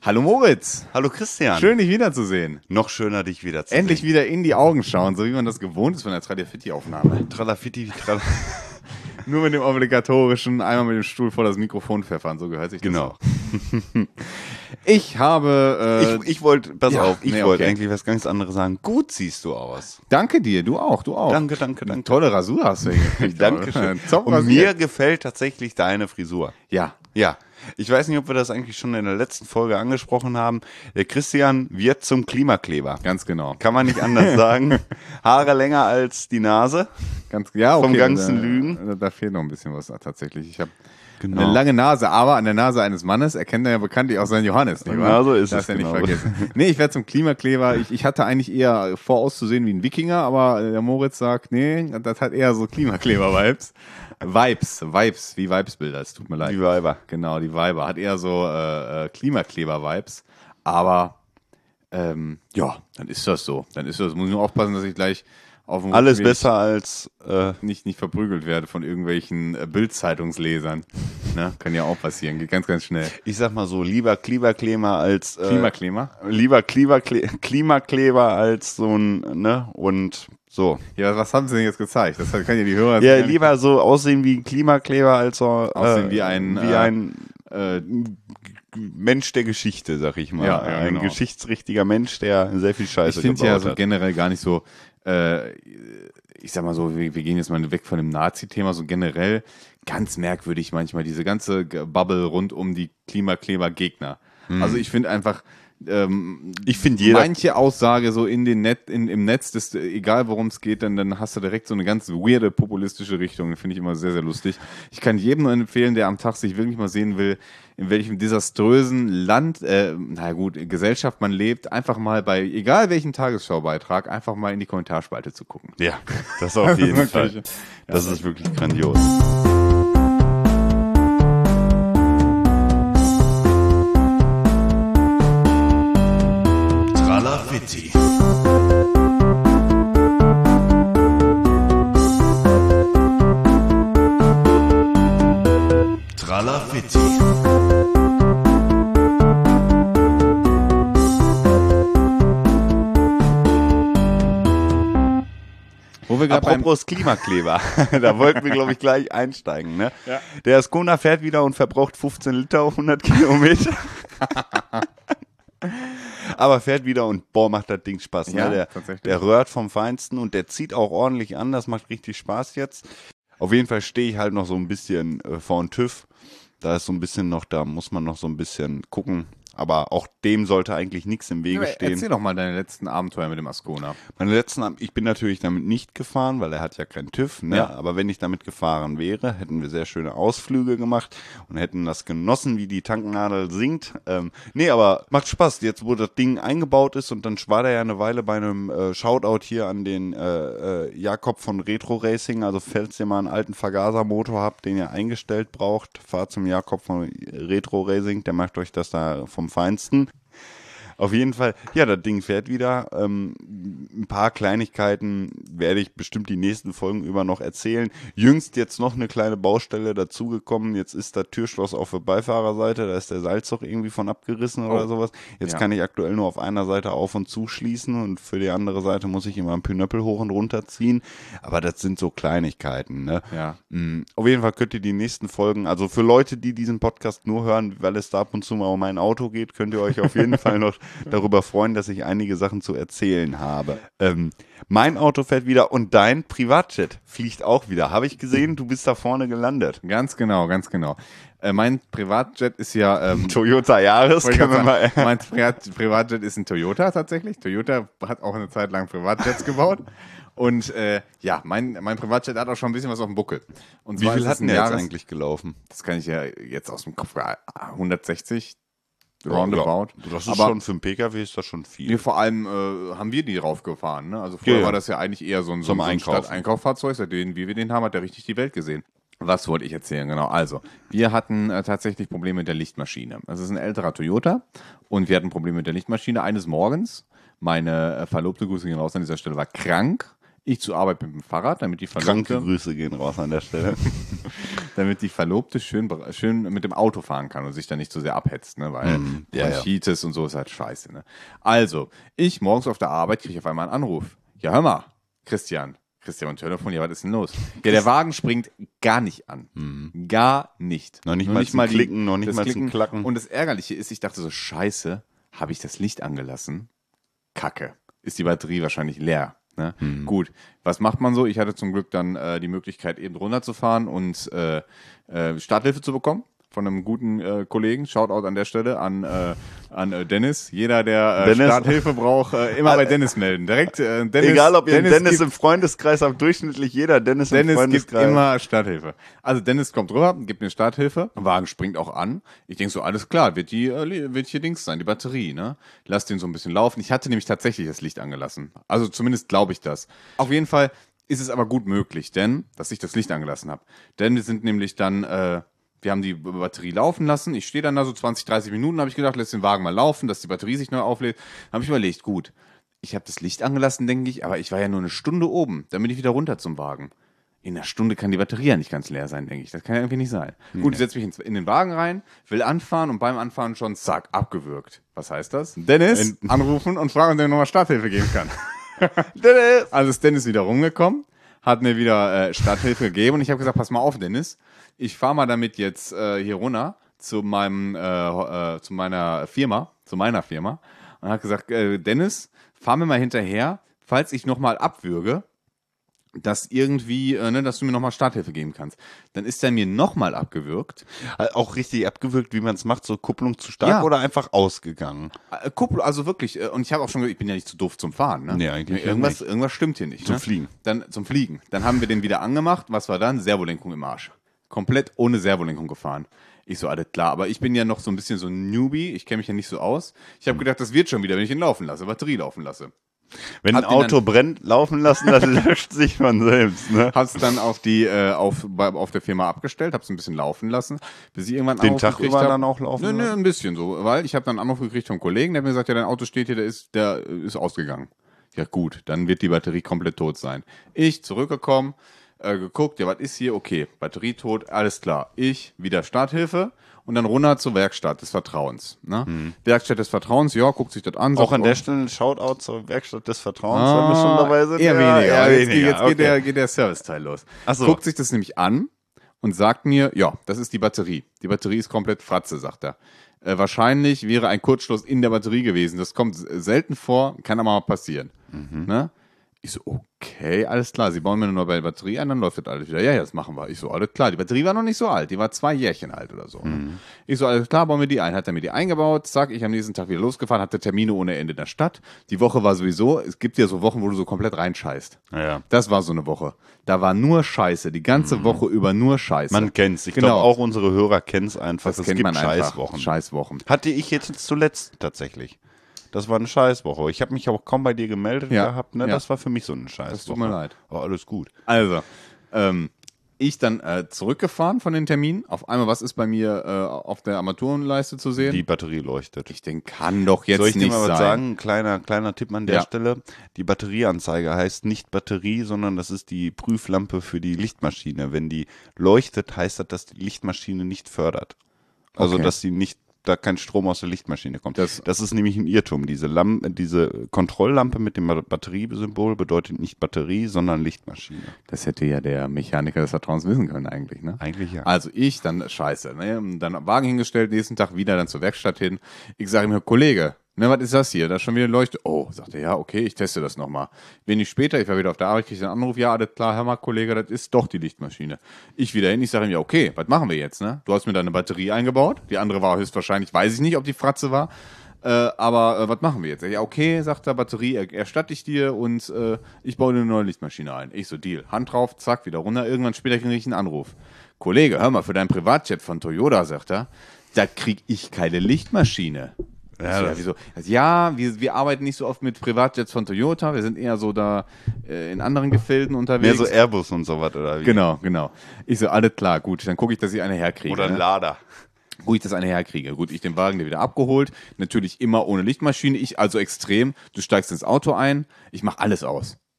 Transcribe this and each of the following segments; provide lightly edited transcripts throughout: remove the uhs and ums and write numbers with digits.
Hallo Moritz. Hallo Christian. Schön, dich wiederzusehen. Noch schöner, dich wiederzusehen. Endlich wieder in die Augen schauen, so wie man das gewohnt ist von der Tralafitti-Aufnahme. Tralafitti, Nur mit dem obligatorischen, einmal mit dem Stuhl vor das Mikrofon pfeffern, so gehört sich das. Genau. Ich habe... ich wollte, pass auf, ich wollte okay. eigentlich was ganz anderes sagen. Gut siehst du aus. Danke dir, du auch. Danke. Tolle Rasur hast du hingekriegt. Dankeschön. Top Und rasiert. mir gefällt tatsächlich deine Frisur. Ja. Ja. Ich weiß nicht, ob wir das eigentlich schon in der letzten Folge angesprochen haben. Der Christian wird zum Klimakleber. Ganz genau. Kann man nicht anders sagen. Haare länger als die Nase. Ja, okay. Vom ganzen Lügen. Da fehlt noch ein bisschen was tatsächlich. Ich habe Genau. eine lange Nase, aber an der Nase eines Mannes erkennt er ja bekanntlich auch seinen Johannes. Nicht wahr? Ja, so ist das es. ja Genau. nicht vergessen. Nee, ich werde zum Klimakleber. Ich hatte eigentlich eher vor, auszusehen wie ein Wikinger, aber der Moritz sagt, nee, das hat eher so Klimakleber-Vibes. Vibes, wie Vibesbilder, es tut mir leid. Die Weiber. Genau, die Weiber. Hat eher so Klimakleber-Vibes. Aber ja, dann ist das so. Muss ich nur aufpassen, dass ich gleich auf dem Alles Rückweg besser als nicht verprügelt werde von irgendwelchen Bild-Zeitungslesern. Ne? Kann ja auch passieren, geht ganz, ganz schnell. ich sag mal so, lieber Klimakleber als Klimakleber? lieber Klimakleber als so ein, ne, und so. Ja, was haben sie denn jetzt gezeigt? Das kann ja die Hörer Ja, gar nicht lieber so aussehen wie ein Klimakleber als so aussehen wie ein Mensch der Geschichte, sag ich mal. Ja, ein genau. geschichtsrichtiger Mensch, der sehr viel Scheiße Ich finde gebaut ja so hat. generell gar nicht so, ich sag mal so, wir gehen jetzt mal weg von dem Nazi-Thema, so generell ganz merkwürdig manchmal, diese ganze Bubble rund um die Klimakleber-Gegner. Also ich finde einfach, Ich finde jeder... manche Aussage so im Netz, egal worum es geht, dann hast du direkt so eine ganz weirde populistische Richtung. Finde ich immer sehr, sehr lustig. Ich kann jedem nur empfehlen, der am Tag sich wirklich mal sehen will, in welchem desaströsen Land, Gesellschaft man lebt, einfach mal bei, egal welchem Tagesschaubeitrag, einfach mal in die Kommentarspalte zu gucken. Ja, das auf jeden Wirklich. Fall. Das ist wirklich grandios. Tralafitti. Tralafitti. Wo wir gerade beim Apropos Klimakleber, da wollten wir, glaube ich, gleich einsteigen. Ne? Ja. Der Ascona fährt wieder und verbraucht 15 Liter auf 100 Kilometer. Aber fährt wieder und boah, macht das Ding Spaß. Ja, Ne? tatsächlich. Der röhrt vom Feinsten und der zieht auch ordentlich an. Das macht richtig Spaß jetzt. Auf jeden Fall stehe ich halt noch so ein bisschen vor dem TÜV. Da ist so ein bisschen noch, da muss man noch so ein bisschen gucken. Aber auch dem sollte eigentlich nichts im Wege stehen. Erzähl doch mal deine letzten Abenteuer mit dem Ascona. Ich bin natürlich damit nicht gefahren, weil er hat ja keinen TÜV, ne? Ja. Aber wenn ich damit gefahren wäre, hätten wir sehr schöne Ausflüge gemacht und hätten das genossen, wie die Tanknadel singt. Nee, aber macht Spaß. Jetzt, wo das Ding eingebaut ist und dann war der ja eine Weile bei einem Shoutout hier an den Jakob von Retro Racing. Also falls ihr mal einen alten Vergasermotor habt, den ihr eingestellt braucht, fahrt zum Jakob von Retro Racing. Der macht euch das da vom Feinsten. Auf jeden Fall, ja, das Ding fährt wieder. Ein paar Kleinigkeiten werde ich bestimmt die nächsten Folgen über noch erzählen. Jüngst jetzt noch eine kleine Baustelle dazugekommen. Jetzt ist das Türschloss auf der Beifahrerseite, da ist der Seilzug irgendwie von abgerissen oder sowas. Jetzt Ja. kann ich aktuell nur auf einer Seite auf- und zuschließen und für die andere Seite muss ich immer einen Pinöppel hoch und runter ziehen. Aber das sind so Kleinigkeiten, ne? Ja. Auf jeden Fall könnt ihr die nächsten Folgen, also für Leute, die diesen Podcast nur hören, weil es da ab und zu mal um mein Auto geht, könnt ihr euch auf jeden Fall noch darüber freuen, dass ich einige Sachen zu erzählen habe. Mein Auto fährt wieder und dein Privatjet fliegt auch wieder. Habe ich gesehen, du bist da vorne gelandet. Ganz genau, ganz genau. Mein Privatjet ist ja Toyota Yaris, können wir mal... mein Privatjet ist ein Toyota tatsächlich. Toyota hat auch eine Zeit lang Privatjets gebaut. Und ja, mein Privatjet hat auch schon ein bisschen was auf dem Buckel. Und Wie zwar viel ist es hat ein denn jetzt Jahres- eigentlich gelaufen? Das kann ich ja jetzt aus dem Kopf. 160 roundabout. Ja, das ist Aber schon für einen PKW ist das schon viel. wir vor allem haben wir die raufgefahren. Ne? Also früher Ja. war das ja eigentlich eher so ein Zum Einkaufen. Stadteinkauffahrzeug. Seitdem wir den haben, hat der richtig die Welt gesehen. Was wollte ich erzählen? Genau. Also, wir hatten tatsächlich Probleme mit der Lichtmaschine. Das ist ein älterer Toyota und wir hatten Probleme mit der Lichtmaschine. Eines Morgens, meine Verlobte, Grüße gehen raus an dieser Stelle, war krank. Ich zur Arbeit mit dem Fahrrad, damit die Kranke Verlobte, Grüße gehen raus an der Stelle. schön mit dem Auto fahren kann und sich dann nicht so sehr abhetzt, ne? Weil ja. Bronchitis und so ist halt scheiße. Ne? Also, ich morgens auf der Arbeit kriege auf einmal einen Anruf. Ja, hör mal, Christian am Telefon, ja, was ist denn los? Ja, der Wagen springt gar nicht an. Gar nicht. Noch nicht mal zum Klicken, noch nicht mal zum Klacken. Und das Ärgerliche ist, ich dachte so, scheiße, habe ich das Licht angelassen? Kacke. Ist die Batterie wahrscheinlich leer. Ne? Gut, was macht man so? Ich hatte zum Glück dann die Möglichkeit, eben runterzufahren und Starthilfe zu bekommen von einem guten Kollegen. Shoutout an der Stelle an Dennis. Jeder, der Starthilfe braucht, immer bei Dennis melden. Direkt Dennis. Egal, ob ihr Dennis im Freundeskreis habt, durchschnittlich jeder Dennis im Freundeskreis. Gibt immer Starthilfe. Also Dennis kommt rüber, gibt mir Starthilfe. Der Wagen springt auch an. Ich denke so, alles klar, wird hier Dings sein, die Batterie, ne? Lass den so ein bisschen laufen. Ich hatte nämlich tatsächlich das Licht angelassen. Also zumindest glaube ich das. Auf jeden Fall ist es aber gut möglich, dass ich das Licht angelassen habe. Denn wir sind nämlich dann wir haben die Batterie laufen lassen. Ich stehe dann da so 20, 30 Minuten, habe ich gedacht, lass den Wagen mal laufen, dass die Batterie sich neu auflädt. Habe ich überlegt, gut, ich habe das Licht angelassen, denke ich, aber ich war ja nur eine Stunde oben, dann bin ich wieder runter zum Wagen. In einer Stunde kann die Batterie ja nicht ganz leer sein, denke ich. Das kann ja irgendwie nicht sein. Gut, ich setze mich in den Wagen rein, will anfahren und beim Anfahren schon, zack, abgewürgt. Was heißt das? Dennis anrufen und fragen, ob er nochmal Starthilfe geben kann. Dennis! Also ist Dennis wieder rumgekommen, hat mir wieder Starthilfe gegeben und ich habe gesagt, pass mal auf, Dennis, ich fahre mal damit jetzt hier runter zu meiner Firma und hat gesagt, Dennis, fahr mir mal hinterher, falls ich nochmal abwürge, dass irgendwie, dass du mir nochmal Starthilfe geben kannst. Dann ist er mir nochmal abgewürgt. Auch richtig abgewürgt, wie man es macht, so Kupplung zu stark oder einfach ausgegangen? Kupplung, also wirklich, und ich habe auch schon gesagt, ich bin ja nicht zu doof zum Fahren. Ne? Nee, eigentlich irgendwas stimmt hier nicht. Zum Fliegen. Zum Fliegen. Dann haben wir den wieder angemacht. Was war dann? Servolenkung im Arsch. Komplett ohne Servolenkung gefahren. Ich so, alles klar. Aber ich bin ja noch so ein bisschen so ein Newbie. Ich kenne mich ja nicht so aus. Ich habe gedacht, das wird schon wieder, wenn ich ihn laufen lasse, Batterie laufen lasse. Wenn ein Auto brennt, laufen lassen, das löscht sich von selbst. Ne? Hab's dann auf der Firma abgestellt, hab's ein bisschen laufen lassen, bis ich irgendwann den Tag über dann auch laufen? Nö, ein bisschen so, weil ich habe dann einen Anruf gekriegt vom Kollegen, der hat mir gesagt, ja, dein Auto steht hier, der ist ausgegangen. Ja gut, dann wird die Batterie komplett tot sein. Ich zurückgekommen, geguckt, ja, was ist hier? Okay, Batterie tot, alles klar. Ich wieder Starthilfe und dann runter zur Werkstatt des Vertrauens. Ne? Werkstatt des Vertrauens, ja, guckt sich das an. Auch an der Stelle ein Shoutout zur Werkstatt des Vertrauens, wenn wir schon dabei sind. Eher weniger. Jetzt okay. geht der Serviceteil los. Ach so. Guckt sich das nämlich an und sagt mir, ja, das ist die Batterie. Die Batterie ist komplett Fratze, sagt er. Wahrscheinlich wäre ein Kurzschluss in der Batterie gewesen. Das kommt selten vor, kann aber mal passieren. Ne? Ich so, okay, alles klar. Sie bauen mir eine neue Batterie ein, dann läuft das alles wieder. Ja, das machen wir. Ich so, alles klar. Die Batterie war noch nicht so alt. Die war 2 Jährchen alt oder so. Ich so, alles klar, bauen wir die ein. Hat er mir die eingebaut. Zack, ich am nächsten Tag wieder losgefahren, hatte Termine ohne Ende in der Stadt. Die Woche war sowieso, es gibt ja so Wochen, wo du so komplett reinscheißt. Ja. Das war so eine Woche. Da war nur Scheiße. Die ganze Woche über nur Scheiße. Man kennt's. Ich glaube, auch unsere Hörer kennen es einfach. Das kennt man Scheißwochen. Einfach. Scheißwochen. Hatte ich jetzt zuletzt tatsächlich. Das war eine Scheißwoche. Ich habe mich auch kaum bei dir gemeldet gehabt. Ne? Ja. Das war für mich so eine Scheißwoche. Das tut mir leid. Aber alles gut. Also, ich dann zurückgefahren von den Terminen. Auf einmal, was ist bei mir auf der Armaturenleiste zu sehen? Die Batterie leuchtet. Ich denke, kann doch jetzt nicht sein. Soll ich dir mal was sagen? Kleiner Tipp an der Stelle. Die Batterieanzeige heißt nicht Batterie, sondern das ist die Prüflampe für die Lichtmaschine. Wenn die leuchtet, heißt das, dass die Lichtmaschine nicht fördert. Also, dass sie nicht da kein Strom aus der Lichtmaschine kommt. Das ist nämlich ein Irrtum. Diese Kontrolllampe mit dem Batteriesymbol bedeutet nicht Batterie, sondern Lichtmaschine. Das hätte ja der Mechaniker des Vertrauens wissen können eigentlich, ne? Eigentlich ja. Also ich dann, scheiße, ne? Dann Wagen hingestellt, nächsten Tag wieder dann zur Werkstatt hin. Ich sage ihm, Kollege, ne, was ist das hier? Da ist schon wieder Leuchte. Oh, sagt er, ja, okay, ich teste das nochmal. Wenig später, ich war wieder auf der Arbeit, kriege ich einen Anruf, ja, alles klar, hör mal, Kollege, das ist doch die Lichtmaschine. Ich wieder hin, ich sage ihm, ja, okay, was machen wir jetzt, ne? Du hast mir da eine Batterie eingebaut, die andere war höchstwahrscheinlich, weiß ich nicht, ob die Fratze war, aber was machen wir jetzt? Ja, okay, sagt er, Batterie erstatte ich dir und ich baue dir eine neue Lichtmaschine ein. Ich so, Deal, Hand drauf, zack, wieder runter, irgendwann später kriege ich einen Anruf. Kollege, hör mal, für deinen Privatjet von Toyota, sagt er, da kriege ich keine Lichtmaschine. Ja, wieso? Also, ja, wir arbeiten nicht so oft mit Privatjets von Toyota, wir sind eher so da in anderen Gefilden unterwegs. Mehr so Airbus und sowas, oder wie? Genau. Ich so, alles klar, gut, dann gucke ich, dass ich eine herkriege. Oder ein Lader. Gut, ich das eine herkriege. Gut, ich den Wagen dir wieder abgeholt, natürlich immer ohne Lichtmaschine, ich also extrem, du steigst ins Auto ein, ich mache alles aus.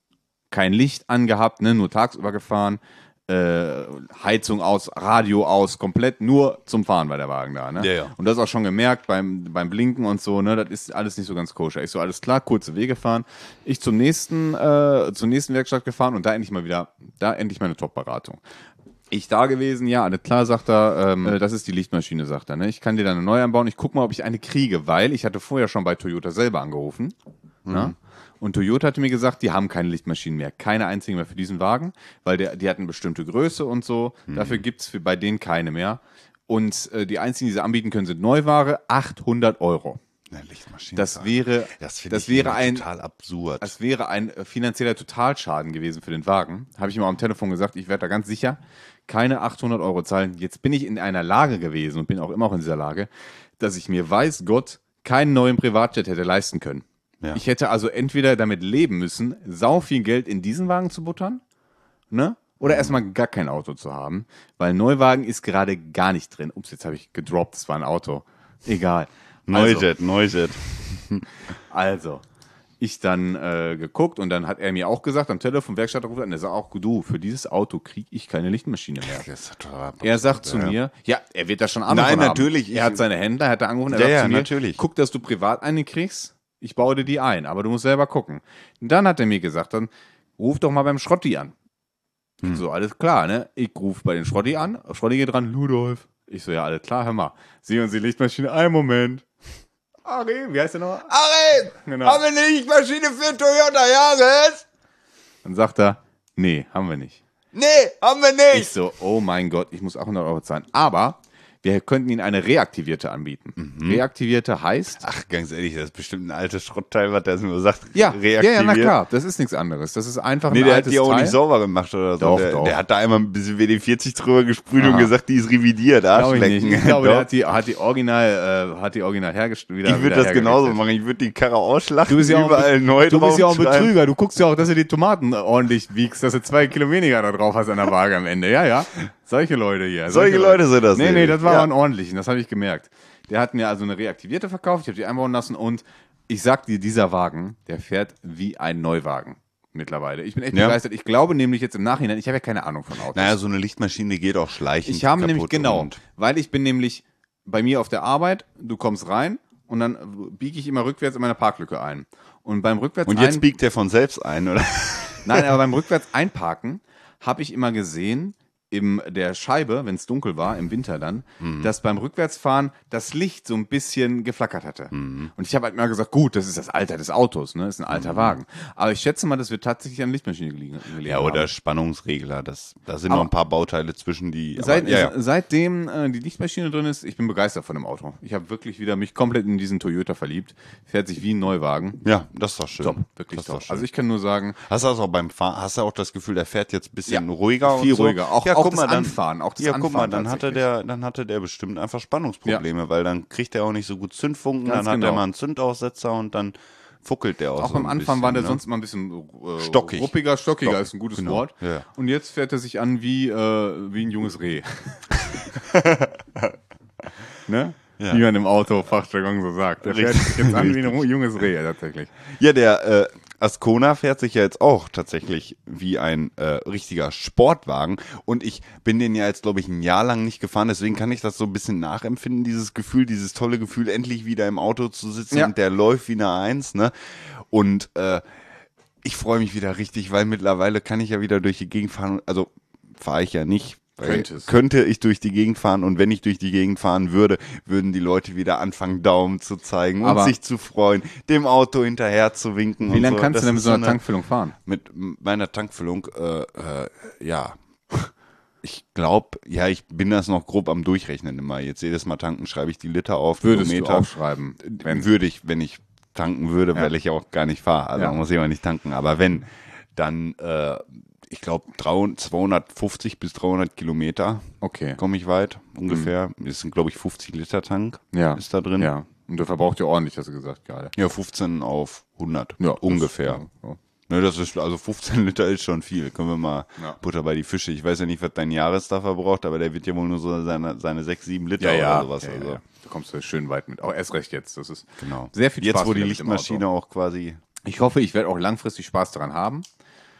kein Licht angehabt, ne, nur tagsüber gefahren, Heizung aus, Radio aus, komplett nur zum Fahren war der Wagen da, ne? Ja, ja. Und das auch schon gemerkt beim Blinken und so, ne, das ist alles nicht so ganz koscher. Ich so, alles klar, kurze Wege fahren. Ich zur nächsten Werkstatt gefahren und da endlich meine Top-Beratung. Ich da gewesen, ja, alles klar, sagt er, das ist die Lichtmaschine, sagt er, ne? Ich kann dir da eine neue anbauen, ich guck mal, ob ich eine kriege, weil ich hatte vorher schon bei Toyota selber angerufen, ne? Und Toyota hatte mir gesagt, die haben keine Lichtmaschinen mehr, keine einzige mehr für diesen Wagen, weil die hatten eine bestimmte Größe und so. Dafür gibt es bei denen keine mehr. Und die einzigen, die sie anbieten können, sind Neuware, 800 €. Eine Lichtmaschine. Das wäre total absurd. Das wäre ein finanzieller Totalschaden gewesen für den Wagen. Habe ich ihm auch am Telefon gesagt, ich werde da ganz sicher keine 800 € zahlen. Jetzt bin ich in einer Lage gewesen und bin auch immer noch in dieser Lage, dass ich mir, weiß Gott, keinen neuen Privatjet hätte leisten können. Ja. Ich hätte also entweder damit leben müssen, sau viel Geld in diesen Wagen zu buttern, ne? Oder erstmal gar kein Auto zu haben, weil Neuwagen ist gerade gar nicht drin. Ups, jetzt habe ich gedroppt, das war ein Auto. Egal. Neujet. Also, ich dann geguckt und dann hat er mir auch gesagt, am Telefon, Werkstattanrufer, und er sagt auch, du, für dieses Auto kriege ich keine Lichtmaschine mehr. Er sagt zu mir, ja, er wird da schon Ahnung Nein, von natürlich. haben. Er hat seine Händler, hat er angerufen, er Ja, sagt ja, zu mir, natürlich. guck, dass du privat eine kriegst, ich baue dir die ein, aber du musst selber gucken. Und dann hat er mir gesagt, dann ruf doch mal beim Schrotti an. So, alles klar, ne? Ich rufe bei den Schrotti an, Schrotti geht dran, Ludolf. Ich so, ja, alles klar, hör mal. Sie und die Lichtmaschine, einen Moment. Ari, wie heißt der noch? Ari, Genau. haben wir eine Lichtmaschine für Toyota Yaris? Dann sagt er, nee, haben wir nicht. Nee, haben wir nicht. Ich so, oh mein Gott, ich muss 800 € zahlen. Aber wir könnten Ihnen eine reaktivierte anbieten. Reaktivierte heißt... Ach, ganz ehrlich, das ist bestimmt ein altes Schrottteil, was der nur sagt, Ja, reaktiviert. na klar, das ist nichts anderes. Das ist einfach Nee, ein der hat altes die auch Teil. nicht sauber gemacht oder so. Doch, der, doch. der hat da einmal ein bisschen WD-40 drüber gesprüht und Aha. gesagt, die ist revidiert. Glaube ich nicht. Arschlecken. Ich glaube, Doch. der hat die original hergestellt. Ich würde das genauso machen. Ich würde die Karre ausschlachten, Du bist ja auch überall neu Du bist ja auch ein draufschreiben. Betrüger. Du guckst ja auch, dass du die Tomaten ordentlich wiegst, dass du 2 Kilo weniger da drauf hast an der Waage am Ende. Ja, ja. Solche Leute hier. Solche Leute sind das Nee, nämlich. das war Ja. aber ein ordentlichen. Das habe ich gemerkt. Der hat mir also eine reaktivierte verkauft. Ich habe die einbauen lassen und ich sag dir, dieser Wagen, der fährt wie ein Neuwagen mittlerweile. Ich bin echt Ja. begeistert. Ich glaube nämlich jetzt im Nachhinein, ich habe ja keine Ahnung von Autos. Naja, so eine Lichtmaschine geht auch schleichend Ich habe kaputt nämlich, genau, und- weil ich bin nämlich bei mir auf der Arbeit, du kommst rein und dann biege ich immer rückwärts in meine Parklücke ein. Und beim rückwärts Und jetzt biegt der von selbst ein, oder? Nein, aber beim rückwärts einparken habe ich immer gesehen, in der Scheibe, wenn es dunkel war, im Winter dann, dass beim Rückwärtsfahren das Licht so ein bisschen geflackert hatte. Und ich habe halt mal gesagt, gut, das ist das Alter des Autos, ne? Ist ein alter Wagen. Aber ich schätze mal, das wird tatsächlich an Lichtmaschine gelegen Ja, oder haben. Spannungsregler. Da sind Aber- noch ein paar Bauteile zwischen die. aber, Seitdem die Lichtmaschine drin ist, ich bin begeistert von dem Auto. Ich habe wirklich wieder mich komplett in diesen Toyota verliebt. Fährt sich wie ein Neuwagen. Ja, das ist doch schön. Top, wirklich Das ist top. doch schön. Also ich kann nur sagen, Hast du das auch beim Fahren, hast du auch das Gefühl, der fährt jetzt ein bisschen Ja, ruhiger viel und so? ruhiger. Auch guck das mal, dann, Anfahren, auch das ja, guck mal, Anfahren dann hatte der bestimmt einfach Spannungsprobleme, weil dann kriegt er auch nicht so gut Zündfunken, Ganz dann hat genau. er mal einen Zündaussetzer und dann fuckelt der auch so am ein Anfang bisschen, war der ne? sonst mal ein bisschen Stockig. ruppiger, stockiger Stock, ist ein gutes genau. Wort. Ja. Und jetzt fährt er sich an wie ein junges Reh. Ne? Ja. Wie man im Auto-Fachjargon so sagt. Der fährt sich jetzt an wie ein junges Reh, tatsächlich. Ja, der Ascona fährt sich ja jetzt auch tatsächlich wie ein richtiger Sportwagen und ich bin den ja jetzt, glaube ich, ein Jahr lang nicht gefahren, deswegen kann ich das so ein bisschen nachempfinden, dieses Gefühl, dieses tolle Gefühl, endlich wieder im Auto zu sitzen Ja. und der läuft wie eine Eins, ne? Und ich freue mich wieder richtig, weil mittlerweile kann ich ja wieder durch die Gegend fahren, also fahre ich ja nicht. Weil könnte ich durch die Gegend fahren und wenn ich durch die Gegend fahren würde, würden die Leute wieder anfangen, Daumen zu zeigen und Aber- sich zu freuen, dem Auto hinterher zu winken. Wie und lange so. kannst Das du denn mit ist so einer eine- Tankfüllung fahren? Mit meiner Tankfüllung, ja, ich glaube, ja, ich bin das noch grob am Durchrechnen immer. Jetzt jedes Mal tanken schreibe ich die Liter auf, Würdest Kilometer. du aufschreiben? Würde ich, wenn ich tanken würde, Ja. weil ich ja auch gar nicht fahre. Also Ja. muss ich auch nicht tanken. Aber wenn, dann, ich glaube, 250 bis 300 Kilometer Okay. komme ich weit, ungefähr. Das sind, glaube ich, 50 Liter Tank Ja. ist da drin. Ja. Und du verbrauchst ja ordentlich, hast du gesagt gerade. Ja, 15 auf 100, Ja, ungefähr. Das, Ne, das ist, also 15 Liter ist schon viel. Können wir mal Ja. Butter bei die Fische. Ich weiß ja nicht, was dein Jahrestar verbraucht, aber der wird ja wohl nur so seine 6, 7 Liter oder sowas. Ja, also. ja. Du kommst ja schön weit mit. Auch erst recht jetzt. Das ist Genau. sehr viel Spaß. Jetzt, wo die wieder mit dem Lichtmaschine Auto. auch quasi. Ich hoffe, ich werde auch langfristig Spaß daran haben.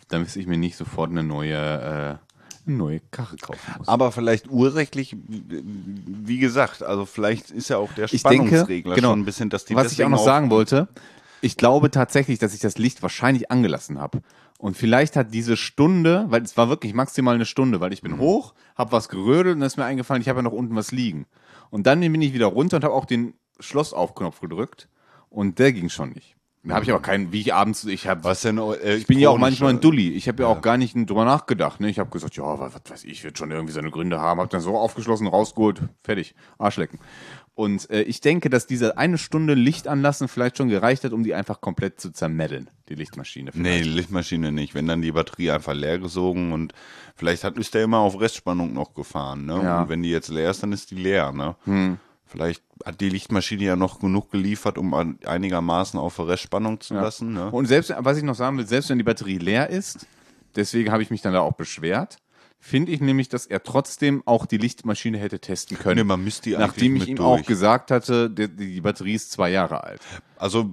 damit ich mir nicht sofort eine neue Karre kaufen muss. Aber vielleicht ursächlich, wie gesagt, also vielleicht ist ja auch der Ich denke, Spannungsregler genau, schon ein bisschen, dass die was ich auch noch sagen wollte, ich glaube tatsächlich, dass ich das Licht wahrscheinlich angelassen habe. Und vielleicht hat diese Stunde, weil es war wirklich maximal eine Stunde, weil ich bin hoch, habe was gerödelt und dann ist mir eingefallen, ich habe ja noch unten was liegen. Und dann bin ich wieder runter und habe auch den Schlossaufknopf gedrückt und der ging schon nicht. Da habe ich aber keinen, wie ich abends, ich bin ja auch manchmal ein Dulli. Ich habe ja auch gar nicht drüber nachgedacht. Ne? Ich habe gesagt, ja, was weiß ich, wird schon irgendwie seine Gründe haben. Habe dann so aufgeschlossen, rausgeholt, fertig, Arschlecken. Und ich denke, dass diese eine Stunde Licht anlassen vielleicht schon gereicht hat, um die einfach komplett zu zermeddeln, die Lichtmaschine. Nee, die Lichtmaschine nicht. Wenn dann die Batterie einfach leer gesogen und vielleicht ist der immer auf Restspannung noch gefahren. Ne? Ja. Und wenn die jetzt leer ist, dann ist die leer. Ne? Vielleicht hat die Lichtmaschine ja noch genug geliefert, um einigermaßen auf Restspannung zu lassen. Ne? Und selbst, was ich noch sagen will, selbst wenn die Batterie leer ist, deswegen habe ich mich dann da auch beschwert, finde ich nämlich, dass er trotzdem auch die Lichtmaschine hätte testen können. Nee, man müsste die eigentlich nachdem ich mit ihm durch. auch gesagt hatte, die Batterie ist 2 Jahre alt. Also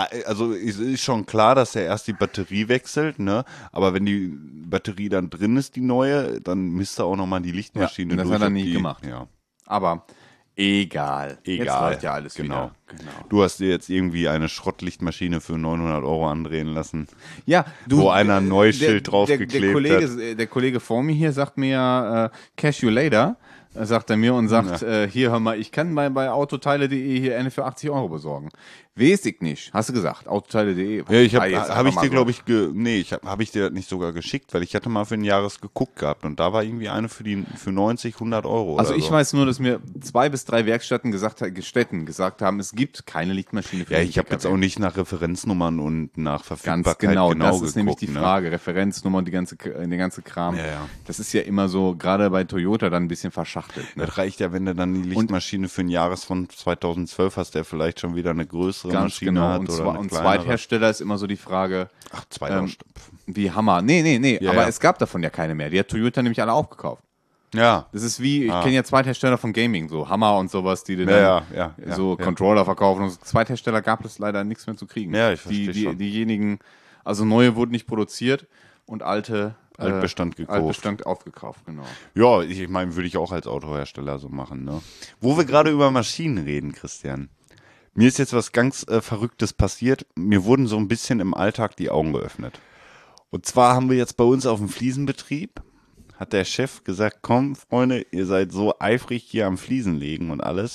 es ist schon klar, dass er erst die Batterie wechselt, ne? Aber wenn die Batterie dann drin ist, die neue, dann misst er auch nochmal die Lichtmaschine Ja, das durch. hat er ob nie die, gemacht. Ja. Aber egal. Jetzt Egal. läuft ja alles Genau. wieder. Genau. Du hast dir jetzt irgendwie eine Schrottlichtmaschine für 900 € andrehen lassen. Ja, Wo einer ein neues Schild draufgeklebt hat. Der Kollege vor mir hier sagt mir ja, cash you later, sagt er mir und sagt, hier, hör mal, ich kann bei autoteile.de hier eine für 80 € besorgen. Weiß ich nicht. Hast du gesagt, autoteile.de. Ja, habe ich dir, glaube ich, habe ich dir das nicht sogar geschickt, weil ich hatte mal für ein Jahres geguckt gehabt und da war irgendwie eine für 90, 100 €. Also oder ich so. weiß nur, dass mir 2 bis 3 Werkstätten gesagt haben, es gibt keine Lichtmaschine für Ja, den ich habe PKW. jetzt auch nicht nach Referenznummern und nach Ganz Verfügbarkeit genau, das geguckt, ist nämlich die ne? Frage. Referenznummer und der ganze Kram. Ja, ja. Das ist ja immer so, gerade bei Toyota, dann ein bisschen verschachtelt. Ne? Das reicht ja, wenn du dann die Lichtmaschine für ein Jahres von 2012 hast, der vielleicht schon wieder eine größere Ganz Maschine genau. hat Und, oder eine und kleinere. Zweithersteller ist immer so die Frage, Ach, Zweithersteller. wie Hammer. Nee, Ja, aber ja. es gab davon ja keine mehr. Die hat Toyota nämlich alle aufgekauft. Ja. Das ist wie, ich kenne ja Zweithersteller von Gaming, so Hammer und sowas, die dann Ja. so Controller verkaufen. Und so Zweithersteller gab es leider nichts mehr zu kriegen. Ja, ich verstehe schon. Diejenigen, also neue wurden nicht produziert und alte Altbestand gekauft. Altbestand aufgekauft, genau. Ja, ich meine, würde ich auch als Autohersteller so machen, ne? Wo wir gerade über Maschinen reden, Christian. Mir ist jetzt was ganz Verrücktes passiert. Mir wurden so ein bisschen im Alltag die Augen geöffnet. Und zwar haben wir jetzt bei uns auf dem Fliesenbetrieb, hat der Chef gesagt, komm, Freunde, ihr seid so eifrig hier am Fliesen legen und alles.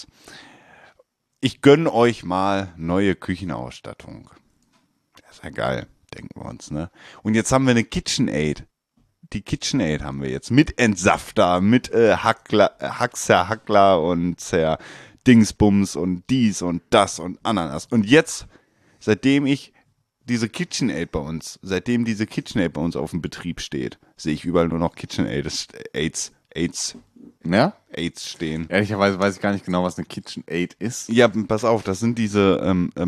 Ich gönn euch mal neue Küchenausstattung. Das ist ja geil, denken wir uns, ne? Und jetzt haben wir eine KitchenAid. Die KitchenAid haben wir jetzt mit Entsafter, mit Hackler und Dingsbums und dies und das und Ananas. Und jetzt, seitdem diese KitchenAid bei uns auf dem Betrieb steht, sehe ich überall nur noch KitchenAids Ja? stehen. Ehrlicherweise weiß ich gar nicht genau, was eine KitchenAid ist. Ja, pass auf, das sind diese,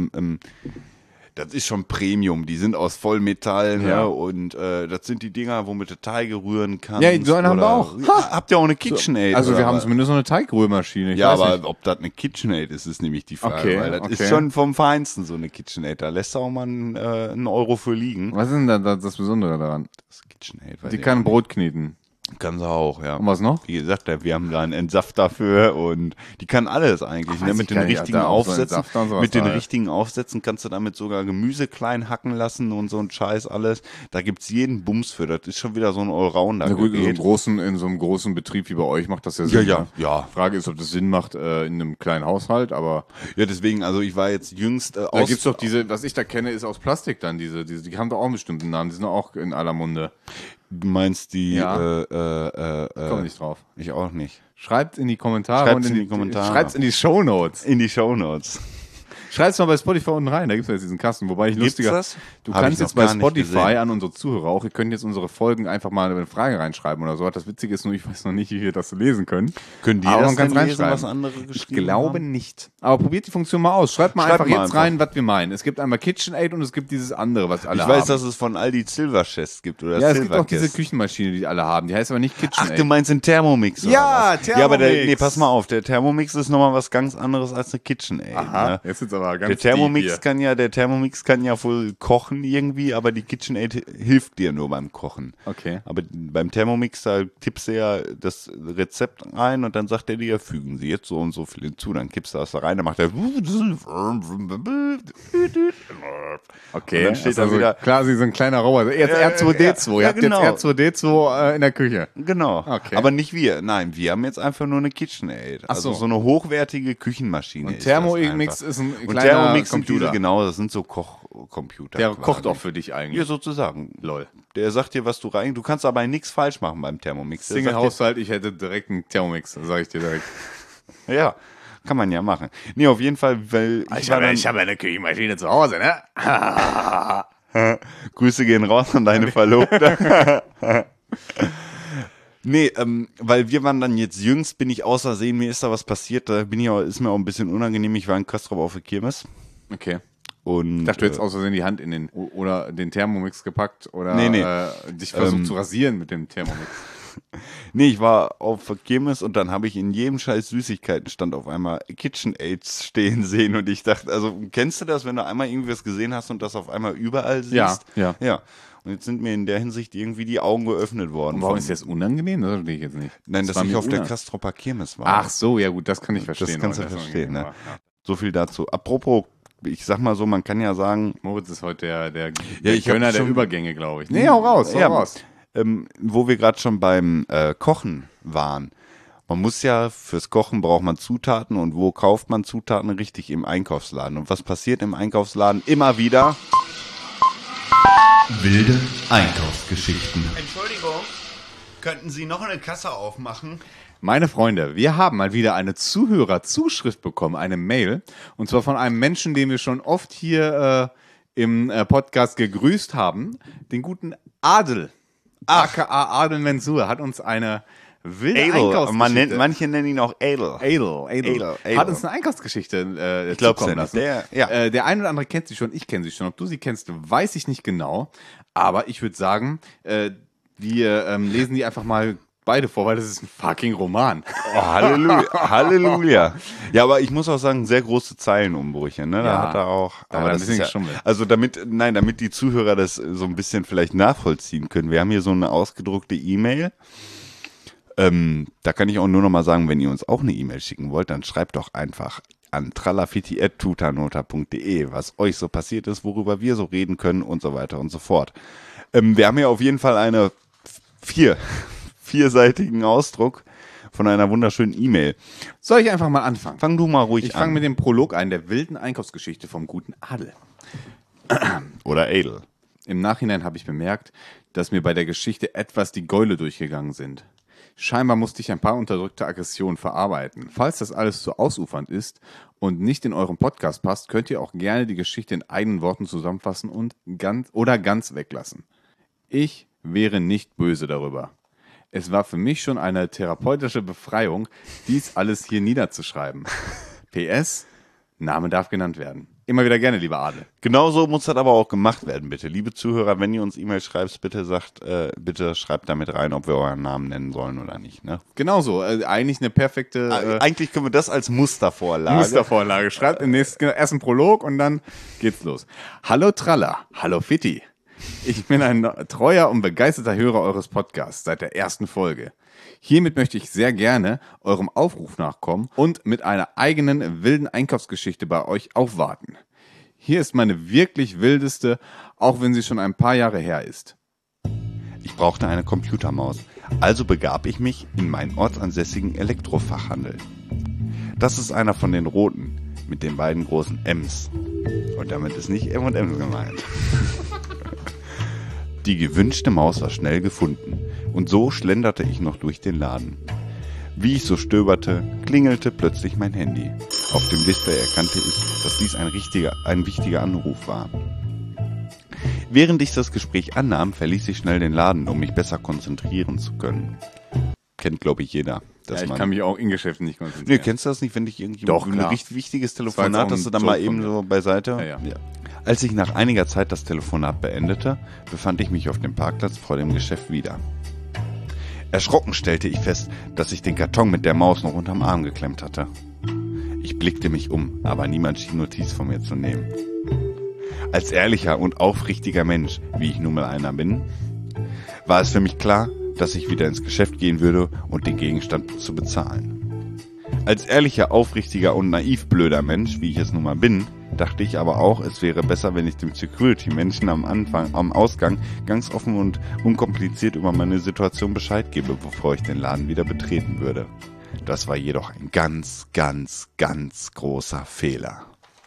das ist schon Premium, die sind aus Vollmetall, Ja. ne? Und das sind die Dinger, womit du Teige rühren kannst. Ja, so eine haben wir oder- auch. Ja, habt ihr auch eine KitchenAid? Also wir oder haben was? zumindest noch eine Teigrührmaschine. Ich Ja, weiß aber nicht. ob das eine KitchenAid ist, ist nämlich die Frage. Okay, weil das okay. ist schon vom Feinsten so eine KitchenAid. Da lässt du auch mal einen Euro für liegen. Was ist denn da das Besondere daran? Das KitchenAid, weiß Die ich kann auch Brot kneten. nicht. Kann sie auch, ja. Und was noch? Wie gesagt, wir haben da einen Entsafter für und die kann alles eigentlich. Ach, Ne? weiß Mit ich den gar nicht, richtigen da auch so Aufsätzen, Entsafter und sowas mit den da. richtigen Aufsätzen kannst du damit sogar Gemüse klein hacken lassen und so ein Scheiß alles. Da gibt's jeden Bums für. Das ist schon wieder so ein Allrounder. Na gut, Gerät. in so einem großen Betrieb wie bei euch macht das ja Sinn. Ja, ne? ja. Frage ist, ob das Sinn macht in einem kleinen Haushalt, aber Ja, deswegen, also ich war jetzt jüngst da gibt's doch diese, was ich da kenne, ist aus Plastik dann, die haben doch auch einen bestimmten Namen, die sind doch auch in aller Munde. Du meinst die, Ja. Komm nicht drauf. ich auch nicht. Schreibt in die Kommentare Schreibt's in die Kommentare. Schreibt's in die Shownotes. In die Shownotes. Schreib's mal bei Spotify unten rein, da gibt's ja jetzt diesen Kasten, wobei ich Gibt's lustiger. das? Du Hab kannst ich jetzt noch bei gar nicht Spotify gesehen. an unsere Zuhörer auch, ihr könnt jetzt unsere Folgen einfach mal eine Frage reinschreiben oder so. Das Witzige ist nur, ich weiß noch nicht, wie wir das lesen können. Können die Aber das man kann's denn lesen, reinschreiben. was andere Ich geschrieben glaube haben? nicht. Aber probiert die Funktion mal aus. Schreibt mal Schreibt einfach mal jetzt einfach. rein, was wir meinen. Es gibt einmal KitchenAid und es gibt dieses andere, was alle Ich haben. weiß, dass es von Aldi Silver Chest gibt oder ja, es gibt auch diese Silvercast. Küchenmaschine, die alle haben. Die heißt aber nicht Ach, KitchenAid. du meinst den Thermomix Ja, oder was? Ja, aber Thermomix. nee, pass mal auf, der Thermomix ist nochmal was ganz anderes als eine KitchenAid. Aha, Ne? jetzt wird's aber aber ganz Der Thermomix deep hier. der Thermomix kann ja wohl kochen irgendwie, aber die KitchenAid hilft dir nur beim Kochen. Okay. Aber beim Thermomix, da tippst du ja das Rezept ein und dann sagt er dir, fügen Sie jetzt so und so viel hinzu. Dann kippst du das da rein, dann macht er Okay, und dann steht da also wieder, quasi so ein kleiner Roboter. Jetzt R2D2. Ihr ja, habt genau. jetzt R2D2 in der Küche. genau. Okay. Aber nicht wir. Nein, wir haben jetzt einfach nur eine KitchenAid. Ach Also so. so eine hochwertige Küchenmaschine. Und ist Thermomix das ist ein einfach. Und kleiner Thermomix sind Computer. diese, genau, das sind so Kochcomputer. Der quasi. kocht auch für dich Ja, eigentlich. sozusagen. Lol. Der sagt dir, was du rein. Du kannst aber nichts falsch machen beim Thermomix. Der sagt dir- Single-Haushalt, ich hätte direkt einen Thermomix, sage ich dir direkt. Ja, kann man ja machen. Nee, auf jeden Fall, weil Ich habe eine Küchenmaschine zu Hause, ne? Grüße gehen raus an deine Verlobte. Nee, weil wir waren dann jetzt jüngst, bin ich außer Sehen, mir ist da was passiert, da ist mir auch ein bisschen unangenehm, ich war in Castrop auf der Kirmes Okay. und Ich dachte, du hättest aus Versehen die Hand in den oder den Thermomix gepackt oder Nee. dich versucht zu rasieren mit dem Thermomix. nee, ich war auf der Kirmes und dann habe ich in jedem scheiß Süßigkeitenstand auf einmal KitchenAids stehen sehen und ich dachte, also kennst du das, wenn du einmal irgendwie was gesehen hast und das auf einmal überall siehst? Ja. Ja. Und jetzt sind mir in der Hinsicht irgendwie die Augen geöffnet worden. Und warum von- ist das unangenehm? Das verstehe ich jetzt nicht. Nein, dass war ich mir auf der unang- Castropper Kirmes war. Ach so, ja gut, das kann ich verstehen. das kannst du aber das verstehen, ne? war- ja. So viel dazu. Apropos, ich sag mal so, man kann ja sagen, Moritz ist heute der ich hab Gönner der schon- Übergänge, glaube ich. Nee, hau raus, hau Ja. raus. wo wir gerade schon beim Kochen waren. Man muss ja, fürs Kochen braucht man Zutaten und wo kauft man Zutaten? Richtig, im Einkaufsladen. Und was passiert im Einkaufsladen? Immer wieder. Wilde Einkaufsgeschichten. Entschuldigung, könnten Sie noch eine Kasse aufmachen? Meine Freunde, wir haben mal wieder eine Zuhörerzuschrift bekommen, eine Mail. Und zwar von einem Menschen, den wir schon oft hier im Podcast gegrüßt haben. Den guten Adel. AKA Adel Mensur hat uns eine wilde Adel, Einkaufsgeschichte. manche nennen ihn auch Adel. Adel. Adel. Hat uns eine Einkaufsgeschichte glaub's zukommen ja nicht. lassen. Der eine oder andere kennt sie schon, ich kenne sie schon. Ob du sie kennst, weiß ich nicht genau. Aber ich würde sagen, wir lesen die einfach mal beide vor, weil das ist ein fucking Roman. Oh, Halleluja. Halleluja. Ja, aber ich muss auch sagen, sehr große Zeilenumbrüche, ne? Da Ja, hat er auch. da hat Aber er ein das bisschen ist ja, geschummelt. also damit die Zuhörer das so ein bisschen vielleicht nachvollziehen können. Wir haben hier so eine ausgedruckte E-Mail. Da kann ich auch nur noch mal sagen, wenn ihr uns auch eine E-Mail schicken wollt, dann schreibt doch einfach an tralafitti@tutanota.de, was euch so passiert ist, worüber wir so reden können und so weiter und so fort. Wir haben hier auf jeden Fall eine vierseitigen Ausdruck von einer wunderschönen E-Mail. Soll ich einfach mal anfangen? Fang du mal ruhig Ich an. fange mit dem Prolog ein, der wilden Einkaufsgeschichte vom guten Adel. Oder Adel. Im Nachhinein habe ich bemerkt, dass mir bei der Geschichte etwas die Gäule durchgegangen sind. Scheinbar musste ich ein paar unterdrückte Aggressionen verarbeiten. Falls das alles zu ausufernd ist und nicht in euren Podcast passt, könnt ihr auch gerne die Geschichte in eigenen Worten zusammenfassen und ganz weglassen. Ich wäre nicht böse darüber. Es war für mich schon eine therapeutische Befreiung, dies alles hier niederzuschreiben. PS, Name darf genannt werden. Immer wieder gerne, lieber Adel. Genauso muss das aber auch gemacht werden, bitte. Liebe Zuhörer, wenn ihr uns E-Mail schreibt, bitte schreibt damit rein, ob wir euren Namen nennen sollen oder nicht. Ne? Genauso, eigentlich eine perfekte Eigentlich können wir das als Mustervorlage. Mustervorlage. Schreibt im ersten Prolog und dann geht's los. Hallo Tralla, hallo Fitti. Ich bin ein treuer und begeisterter Hörer eures Podcasts seit der ersten Folge. Hiermit möchte ich sehr gerne eurem Aufruf nachkommen und mit einer eigenen wilden Einkaufsgeschichte bei euch aufwarten. Hier ist meine wirklich wildeste, auch wenn sie schon ein paar Jahre her ist. Ich brauchte eine Computermaus, also begab ich mich in meinen ortsansässigen Elektrofachhandel. Das ist einer von den roten, mit den beiden großen M's. Und damit ist nicht M&M gemeint. Die gewünschte Maus war schnell gefunden und so schlenderte ich noch durch den Laden. Wie ich so stöberte, klingelte plötzlich mein Handy. Auf dem Display erkannte ich, dass dies ein wichtiger Anruf war. Während ich das Gespräch annahm, verließ ich schnell den Laden, um mich besser konzentrieren zu können. Kennt, glaube ich, jeder. Ja, ich kann mich auch in Geschäften nicht konzentrieren. Nee, kennst du das nicht, wenn dich Doch, ein klar. richtig wichtiges war jetzt Telefonat auch hast du ein dann mal Joke eben von mir. so beiseite? Ja. Als ich nach einiger Zeit das Telefonat beendete, befand ich mich auf dem Parkplatz vor dem Geschäft wieder. Erschrocken stellte ich fest, dass ich den Karton mit der Maus noch unterm Arm geklemmt hatte. Ich blickte mich um, aber niemand schien Notiz von mir zu nehmen. Als ehrlicher und aufrichtiger Mensch, wie ich nun mal einer bin, war es für mich klar, dass ich wieder ins Geschäft gehen würde und den Gegenstand zu bezahlen. Als ehrlicher, aufrichtiger und naiv blöder Mensch, wie ich es nun mal bin, dachte ich aber auch, es wäre besser, wenn ich dem Security-Menschen am Ausgang ganz offen und unkompliziert über meine Situation Bescheid gebe, bevor ich den Laden wieder betreten würde. Das war jedoch ein ganz, ganz, ganz großer Fehler.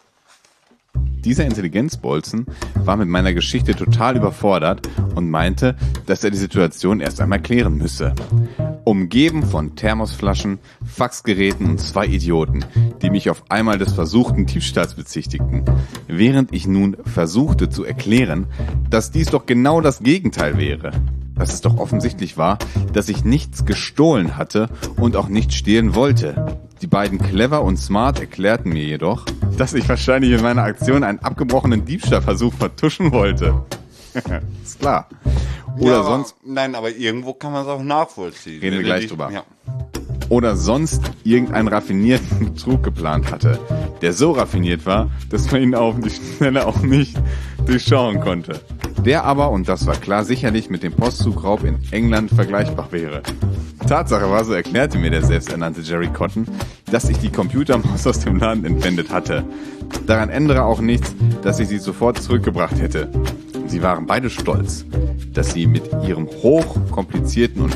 Dieser Intelligenzbolzen war mit meiner Geschichte total überfordert und meinte, dass er die Situation erst einmal klären müsse. Umgeben von Thermosflaschen, Faxgeräten und 2 Idioten, die mich auf einmal des versuchten Diebstahls bezichtigten, während ich nun versuchte zu erklären, dass dies doch genau das Gegenteil wäre. Dass es doch offensichtlich war, dass ich nichts gestohlen hatte und auch nicht stehlen wollte. Die beiden clever und smart erklärten mir jedoch, dass ich wahrscheinlich in meiner Aktion einen abgebrochenen Diebstahlversuch vertuschen wollte. Ist klar. Oder ja, sonst... Nein, aber irgendwo kann man es auch nachvollziehen. Reden wir gleich drüber. Ja. Oder sonst irgendeinen raffinierten Betrug geplant hatte, der so raffiniert war, dass man ihn auf die Schnelle auch nicht durchschauen konnte. Der aber, und das war klar, sicherlich mit dem Postzugraub in England vergleichbar wäre. Tatsache war, so erklärte mir der selbsternannte Jerry Cotton, dass ich die Computermaus aus dem Laden entwendet hatte. Daran ändere auch nichts, dass ich sie sofort zurückgebracht hätte. Sie waren beide stolz, dass sie mit ihrem hochkomplizierten und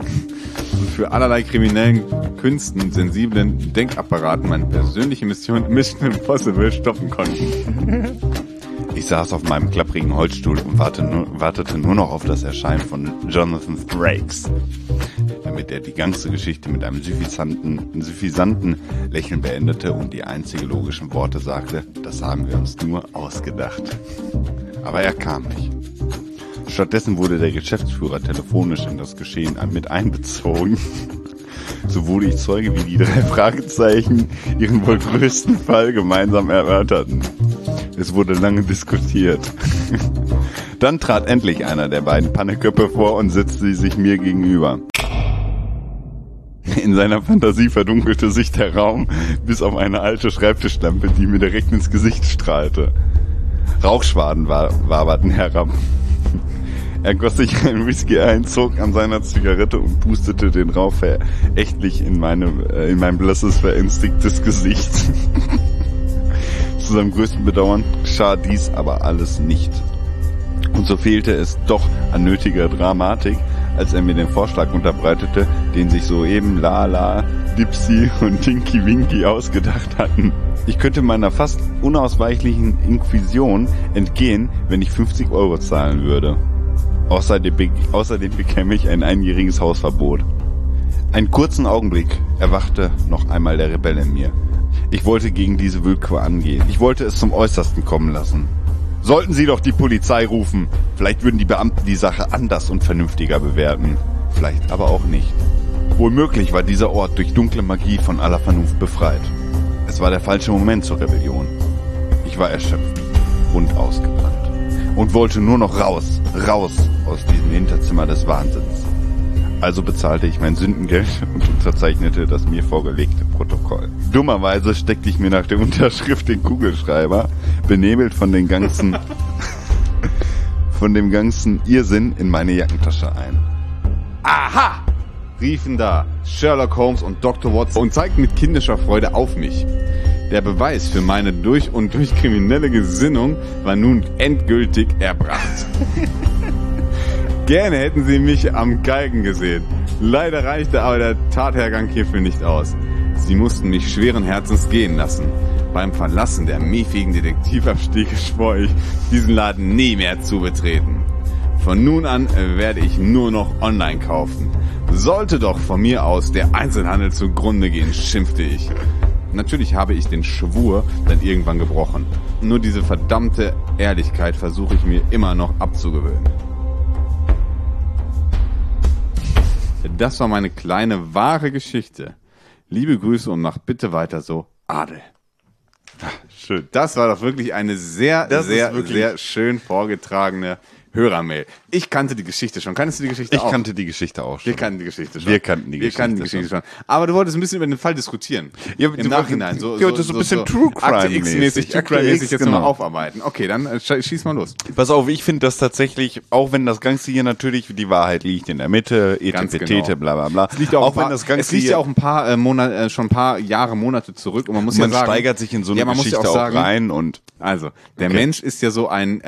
für allerlei kriminellen Künsten sensiblen Denkapparaten meine persönliche Mission Mission Impossible stoppen konnten. Ich saß auf meinem klapprigen Holzstuhl und wartete nur noch auf das Erscheinen von Jonathan Frakes, damit er die ganze Geschichte mit einem suffisanten Lächeln beendete und die einzig logischen Worte sagte, das haben wir uns nur ausgedacht. Aber er kam nicht. Stattdessen wurde der Geschäftsführer telefonisch in das Geschehen mit einbezogen. So wurde ich Zeuge, wie die 3 Fragezeichen ihren wohl größten Fall gemeinsam erörterten. Es wurde lange diskutiert. Dann trat endlich einer der beiden Panneköpfe vor und setzte sich mir gegenüber. In seiner Fantasie verdunkelte sich der Raum, bis auf eine alte Schreibtischlampe, die mir direkt ins Gesicht strahlte. Rauchschwaden waberten herab. Er goss sich einen Whisky ein, zog an seiner Zigarette und pustete den Rauch verächtlich in mein blasses, verängstigtes Gesicht. Zu seinem größten Bedauern geschah dies aber alles nicht. Und so fehlte es doch an nötiger Dramatik, als er mir den Vorschlag unterbreitete, den sich soeben Lala, Dipsy und Tinky Winky ausgedacht hatten. Ich könnte meiner fast unausweichlichen Inquisition entgehen, wenn ich 50 € zahlen würde. Außerdem bekäme ich ein einjähriges Hausverbot. Einen kurzen Augenblick erwachte noch einmal der Rebell in mir. Ich wollte gegen diese Willkür angehen. Ich wollte es zum Äußersten kommen lassen. Sollten Sie doch die Polizei rufen. Vielleicht würden die Beamten die Sache anders und vernünftiger bewerten. Vielleicht aber auch nicht. Wohl möglich war dieser Ort durch dunkle Magie von aller Vernunft befreit. Es war der falsche Moment zur Rebellion. Ich war erschöpft und ausgebrannt und wollte nur noch raus aus diesem Hinterzimmer des Wahnsinns. Also bezahlte ich mein Sündengeld und unterzeichnete das mir vorgelegte Protokoll. Dummerweise steckte ich mir nach der Unterschrift den Kugelschreiber, benebelt von dem ganzen Irrsinn, in meine Jackentasche ein. Aha! Riefen da Sherlock Holmes und Dr. Watson und zeigten mit kindischer Freude auf mich. Der Beweis für meine durch und durch kriminelle Gesinnung war nun endgültig erbracht. Gerne hätten sie mich am Galgen gesehen. Leider reichte aber der Tathergang hierfür nicht aus. Sie mussten mich schweren Herzens gehen lassen. Beim Verlassen der miefigen Detektivabstiege schwor ich, diesen Laden nie mehr zu betreten. Von nun an werde ich nur noch online kaufen. Sollte doch von mir aus der Einzelhandel zugrunde gehen, schimpfte ich. Natürlich habe ich den Schwur dann irgendwann gebrochen. Nur diese verdammte Ehrlichkeit versuche ich mir immer noch abzugewöhnen. Das war meine kleine, wahre Geschichte. Liebe Grüße und macht bitte weiter so, Adel. Schön. Das war doch wirklich eine sehr schön vorgetragene Hörermail. Ich kannte die Geschichte schon. Kanntest du die Geschichte auch? Ich kannte die Geschichte auch schon. Wir kannten die Geschichte schon. Wir kannten die Geschichte schon. Aber du wolltest ein bisschen über den Fall diskutieren. Ja, Im Nachhinein. So ein bisschen True Crime-mäßig. True Crime-mäßig jetzt nochmal aufarbeiten. Okay, dann schieß mal los. Pass auf, ich finde das tatsächlich, auch wenn das Ganze hier natürlich, die Wahrheit liegt in der Mitte, genau. bla bla bla. Es liegt ja auch ein paar schon ein paar Monate zurück und man muss man ja sagen, steigert sich in so eine Geschichte auch rein und also, der Mensch ist ja so ein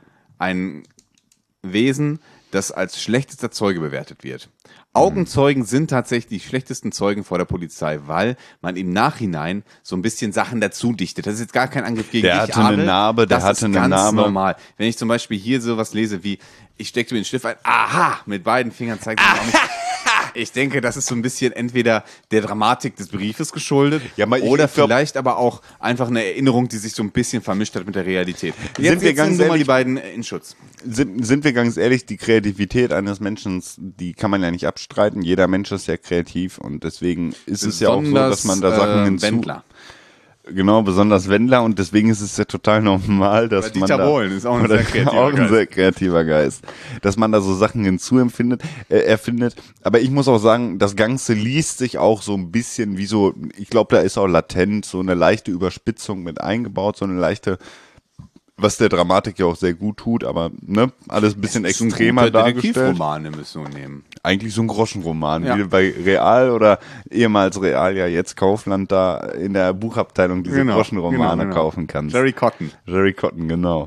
Wesen, das als schlechtester Zeuge bewertet wird. Augenzeugen sind tatsächlich die schlechtesten Zeugen vor der Polizei, weil man im Nachhinein so ein bisschen Sachen dazu dichtet. Das ist jetzt gar kein Angriff gegen dich, Der hatte eine Narbe, der hatte eine Narbe. Das ist ganz normal. Wenn ich zum Beispiel hier sowas lese wie, ich steckte mir den Stift ein, aha, mit beiden Fingern zeigt man auch nicht. Ich denke, das ist so ein bisschen entweder der Dramatik des Briefes geschuldet oder vielleicht aber auch einfach eine Erinnerung, die sich so ein bisschen vermischt hat mit der Realität. Jetzt nehmen wir mal die beiden in Schutz. Sind wir ganz ehrlich, die Kreativität eines Menschen, die kann man ja nicht abstreiten. Jeder Mensch ist ja kreativ und deswegen ist es ja auch so, dass man da Sachen Wendler. Genau, besonders Wendler und deswegen ist es ja total normal, dass man Dieter Bohlen ist auch ein sehr kreativer Geist, dass man da so Sachen erfindet. Aber ich muss auch sagen, das Ganze liest sich auch so ein bisschen wie so, ich glaube, da ist auch latent so eine leichte Überspitzung mit eingebaut, so eine leichte, was der Dramatik ja auch sehr gut tut, aber ne, alles ein bisschen extremer dargestellt. Detektivromane müssen wir nehmen. Eigentlich so ein Groschenroman, wie bei Real oder ehemals Real, ja jetzt Kaufland, da in der Buchabteilung diese Groschenromane kaufen kannst. Jerry Cotton, genau.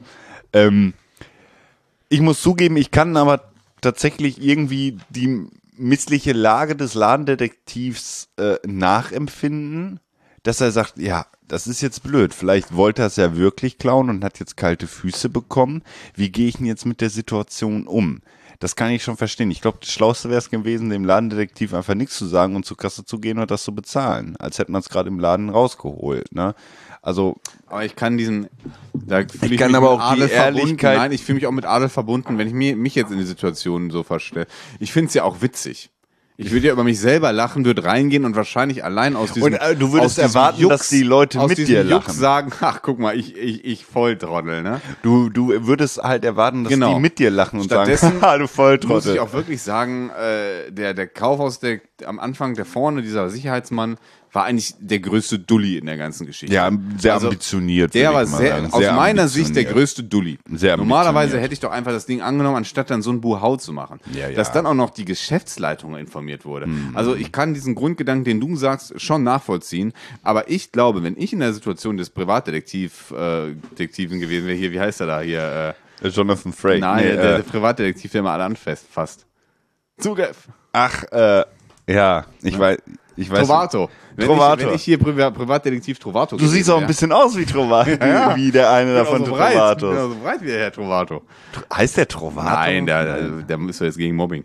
Ich muss zugeben, ich kann aber tatsächlich irgendwie die missliche Lage des Ladendetektivs nachempfinden, dass er sagt, ja, das ist jetzt blöd. Vielleicht wollte er es ja wirklich klauen und hat jetzt kalte Füße bekommen. Wie gehe ich denn jetzt mit der Situation um? Das kann ich schon verstehen. Ich glaube, das Schlauste wäre es gewesen, dem Ladendetektiv einfach nichts zu sagen und zur Kasse zu gehen und das zu bezahlen. Als hätte man es gerade im Laden rausgeholt, ne? Also. Aber ich kann ich kann aber auch die Ehrlichkeit. Nein, ich fühle mich auch mit Adel verbunden, wenn ich mich jetzt in die Situation so verstelle. Ich finde es ja auch witzig. Ich würde ja über mich selber lachen, würde reingehen und wahrscheinlich allein aus diesem Und du würdest erwarten, dass die Leute mit dir lachen. Sagen, ach, guck mal, ich Volltrottel, ne? Du würdest halt erwarten, dass die mit dir lachen und sagen, du Volltrottel. Muss ich auch wirklich sagen, der Kaufhaus, am Anfang, der vorne, dieser Sicherheitsmann, war eigentlich der größte Dulli in der ganzen Geschichte. Ja, sehr ambitioniert. Der war aus meiner Sicht der größte Dulli. Sehr Normalerweise hätte ich doch einfach das Ding angenommen, anstatt dann so ein Buhau zu machen. Ja. Dass dann auch noch die Geschäftsleitung informiert wurde. Also ich kann diesen Grundgedanken, den du sagst, schon nachvollziehen. Aber ich glaube, wenn ich in der Situation des Privatdetektiven gewesen wäre, hier, wie heißt er da hier? Jonathan Frakes. Nein, der Privatdetektiv, der immer alle anfasst. Zugriff. Ach, ja, ich weiß. Trovato. Wenn ich hier Privatdetektiv Trovato. Du siehst auch ein bisschen aus wie Trovato, wie der eine davon Trovatos. Ich bin so breit wie der Herr Trovato. Heißt der Trovato? Nein, der ist doch jetzt gegen Mobbing.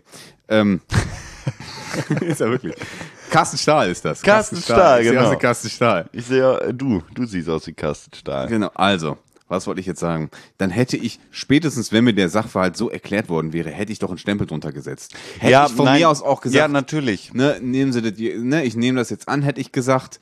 Ist er wirklich. Carsten Stahl ist das. Carsten Stahl, genau. Ich sehe aus wie Carsten Stahl. Ich sehe, du siehst aus wie Carsten Stahl. Genau, also. Was wollte ich jetzt sagen? Dann hätte ich, spätestens wenn mir der Sachverhalt so erklärt worden wäre, hätte ich doch einen Stempel drunter gesetzt. Hätte ich von mir aus auch gesagt. Ja, natürlich. Ne, nehmen Sie das, ne, ich nehme das jetzt an, hätte ich gesagt.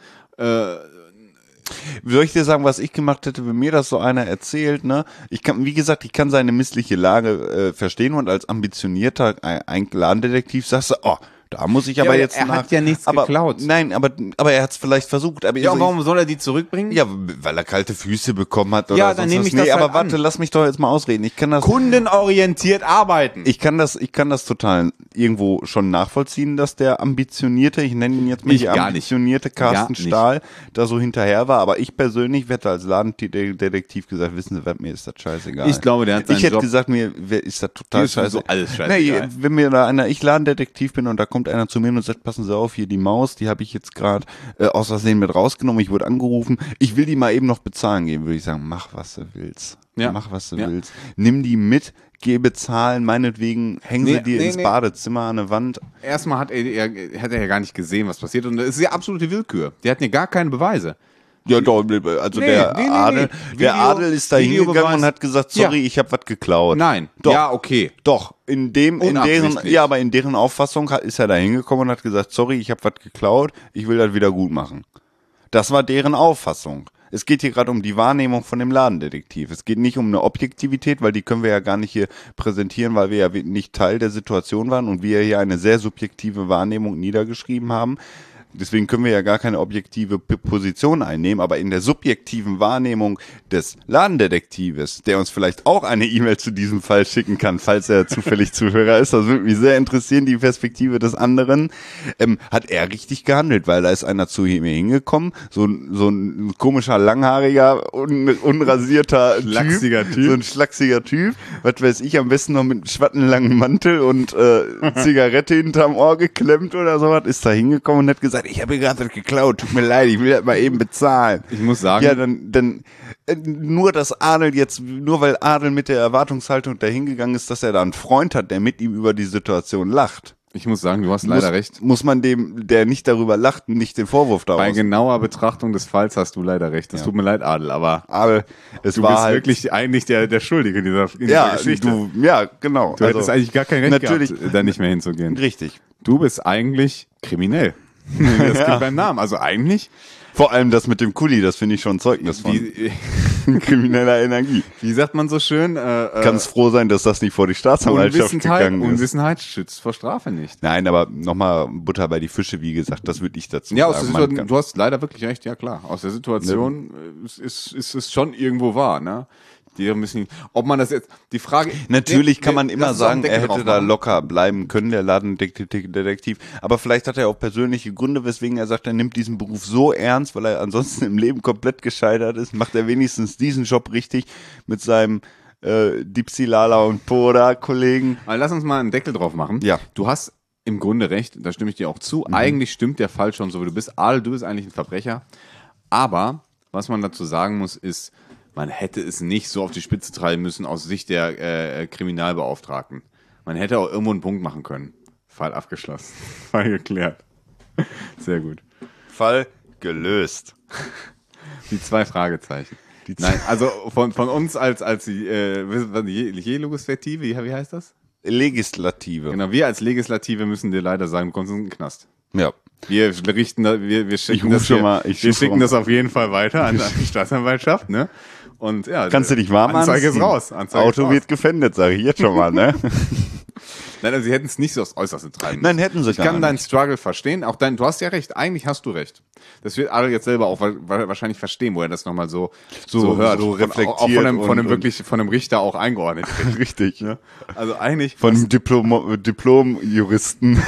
Soll ich dir sagen, was ich gemacht hätte, wenn mir das so einer erzählt, ne? Ich kann seine missliche Lage verstehen und als ambitionierter Ladendetektiv sagst du, oh, da muss ich aber jetzt er hat ja nichts geklaut. Nein, aber er hat es vielleicht versucht. Aber ja, und warum soll er die zurückbringen? Ja, weil er kalte Füße bekommen hat oder ja, dann nehme ich das aber halt warte, lass mich doch jetzt mal ausreden. Ich kann das kundenorientiert arbeiten. Ich kann das total irgendwo schon nachvollziehen, dass der ambitionierte, ich nenne ihn jetzt mal die ambitionierte Carsten Stahl da so hinterher war. Aber ich persönlich hätte als Ladendetektiv gesagt, wissen Sie, mir ist das scheißegal. Ich glaube, der hat seinen Ich hätte Job gesagt, mir ist das total scheiße. So alles scheißegal. Wenn mir da ich Ladendetektiv bin und da kommt einer zu mir und sagt, passen Sie auf, hier die Maus, die habe ich jetzt gerade aus Versehen mit rausgenommen, ich wurde angerufen, ich will die mal eben noch bezahlen geben, würde ich sagen, mach was du willst. Ja. Mach was du willst. Nimm die mit, geh bezahlen, meinetwegen hängen sie dir ins Badezimmer an eine Wand. Erstmal hat er ja gar nicht gesehen, was passiert und es ist ja absolute Willkür. Der hat ja gar keine Beweise. Ja, doch, also der Adel ist da hingegangen und hat gesagt, sorry, ich habe was geklaut. Nein. Doch. Ja, okay. Doch, in deren Auffassung ist er da hingekommen und hat gesagt, sorry, ich habe was geklaut, ich will das wieder gut machen. Das war deren Auffassung. Es geht hier gerade um die Wahrnehmung von dem Ladendetektiv. Es geht nicht um eine Objektivität, weil die können wir ja gar nicht hier präsentieren, weil wir ja nicht Teil der Situation waren und wir hier eine sehr subjektive Wahrnehmung niedergeschrieben haben. Deswegen können wir ja gar keine objektive Position einnehmen, aber in der subjektiven Wahrnehmung des Ladendetektives, der uns vielleicht auch eine E-Mail zu diesem Fall schicken kann, falls er zufällig Zuhörer ist, das würde mich sehr interessieren, die Perspektive des anderen, hat er richtig gehandelt, weil da ist einer zu ihm hingekommen, so ein komischer, langhaariger, unrasierter Schlachsiger Typ. So ein schlachsiger Typ, was weiß ich, am besten noch mit einem schwattenlangen Mantel und Zigarette hinterm Ohr geklemmt oder sowas, ist da hingekommen und hat gesagt, ich habe hier gerade was geklaut, tut mir leid, ich will das mal eben bezahlen. Ich muss sagen, Ja, dann nur, dass Adel jetzt, nur weil Adel mit der Erwartungshaltung dahingegangen ist, dass er da einen Freund hat, der mit ihm über die Situation lacht. ich muss sagen, du hast leider recht. Muss man dem, der nicht darüber lacht, nicht den Vorwurf Bei daraus. genauer Betrachtung des Falls hast du leider recht. Das tut mir leid, Adel, aber Adel, es du war bist halt, wirklich eigentlich der Schuldige in dieser ja, Geschichte. genau. Du hättest eigentlich gar kein Recht natürlich- gehabt, da nicht mehr hinzugehen. Richtig. Du bist eigentlich kriminell. Das gibt beim Namen. Also eigentlich, Vor allem das mit dem Kuli, das finde ich schon ein Zeugnis von krimineller Energie. wie sagt man so schön, Kannst froh sein, dass das nicht vor die Staatsanwaltschaft gegangen ist. Unwissenheit schützt vor Strafe nicht. Nein, aber nochmal Butter bei die Fische, wie gesagt, das würde ich dazu Ja, aus der sagen. Situation, du hast leider wirklich recht, ja klar. Aus der Situation ist es schon irgendwo wahr, ne? Die müssen, ob man das jetzt, die Frage. Natürlich kann man lass immer uns auch einen sagen, er Deckel hätte drauf da machen. locker bleiben können, der Ladendetektiv. Aber vielleicht hat er auch persönliche Gründe, weswegen er sagt, er nimmt diesen Beruf so ernst, weil er ansonsten im Leben komplett gescheitert ist. Macht er wenigstens diesen Job richtig mit seinem Dipsy Lala und Poda Kollegen. Aber lass uns mal einen Deckel drauf machen. Ja. Du hast im Grunde recht, da stimme ich dir auch zu. Eigentlich stimmt der Fall schon so, wie du bist. Adel, du bist eigentlich ein Verbrecher. Aber, was man dazu sagen muss, ist, man hätte es nicht so auf die Spitze treiben müssen aus Sicht der Kriminalbeauftragten. Man hätte auch irgendwo einen Punkt machen können. Fall abgeschlossen. Fall geklärt. Sehr gut. Fall gelöst. Die 2 Fragezeichen. Nein, also von uns als die Legislative, wie heißt das? Legislative. Genau, wir als Legislative müssen dir leider sagen, du kommst in den Knast. Ja. Wir schicken ruf schon mal- ich wir ruf schicken schon mal- das auf jeden Fall weiter an die Staatsanwaltschaft, ne? Und ja, Kannst du dich warm Anzeige anziehen? ist raus. Anzeige Auto ist raus. wird gefändet, sage ich jetzt schon mal, ne? Nein, also sie hätten es nicht so aufs Äußerste treiben. Nein, hätten sie Ich gar kann nicht. deinen Struggle verstehen. Auch du hast ja recht. Eigentlich hast du recht. Das wird Adel jetzt selber auch wahrscheinlich verstehen, wo er das nochmal so hört. so reflektiert Auch von einem und- wirklich von einem Richter auch eingeordnet wird. Richtig. Ne? Also eigentlich Von einem Diplom-Juristen.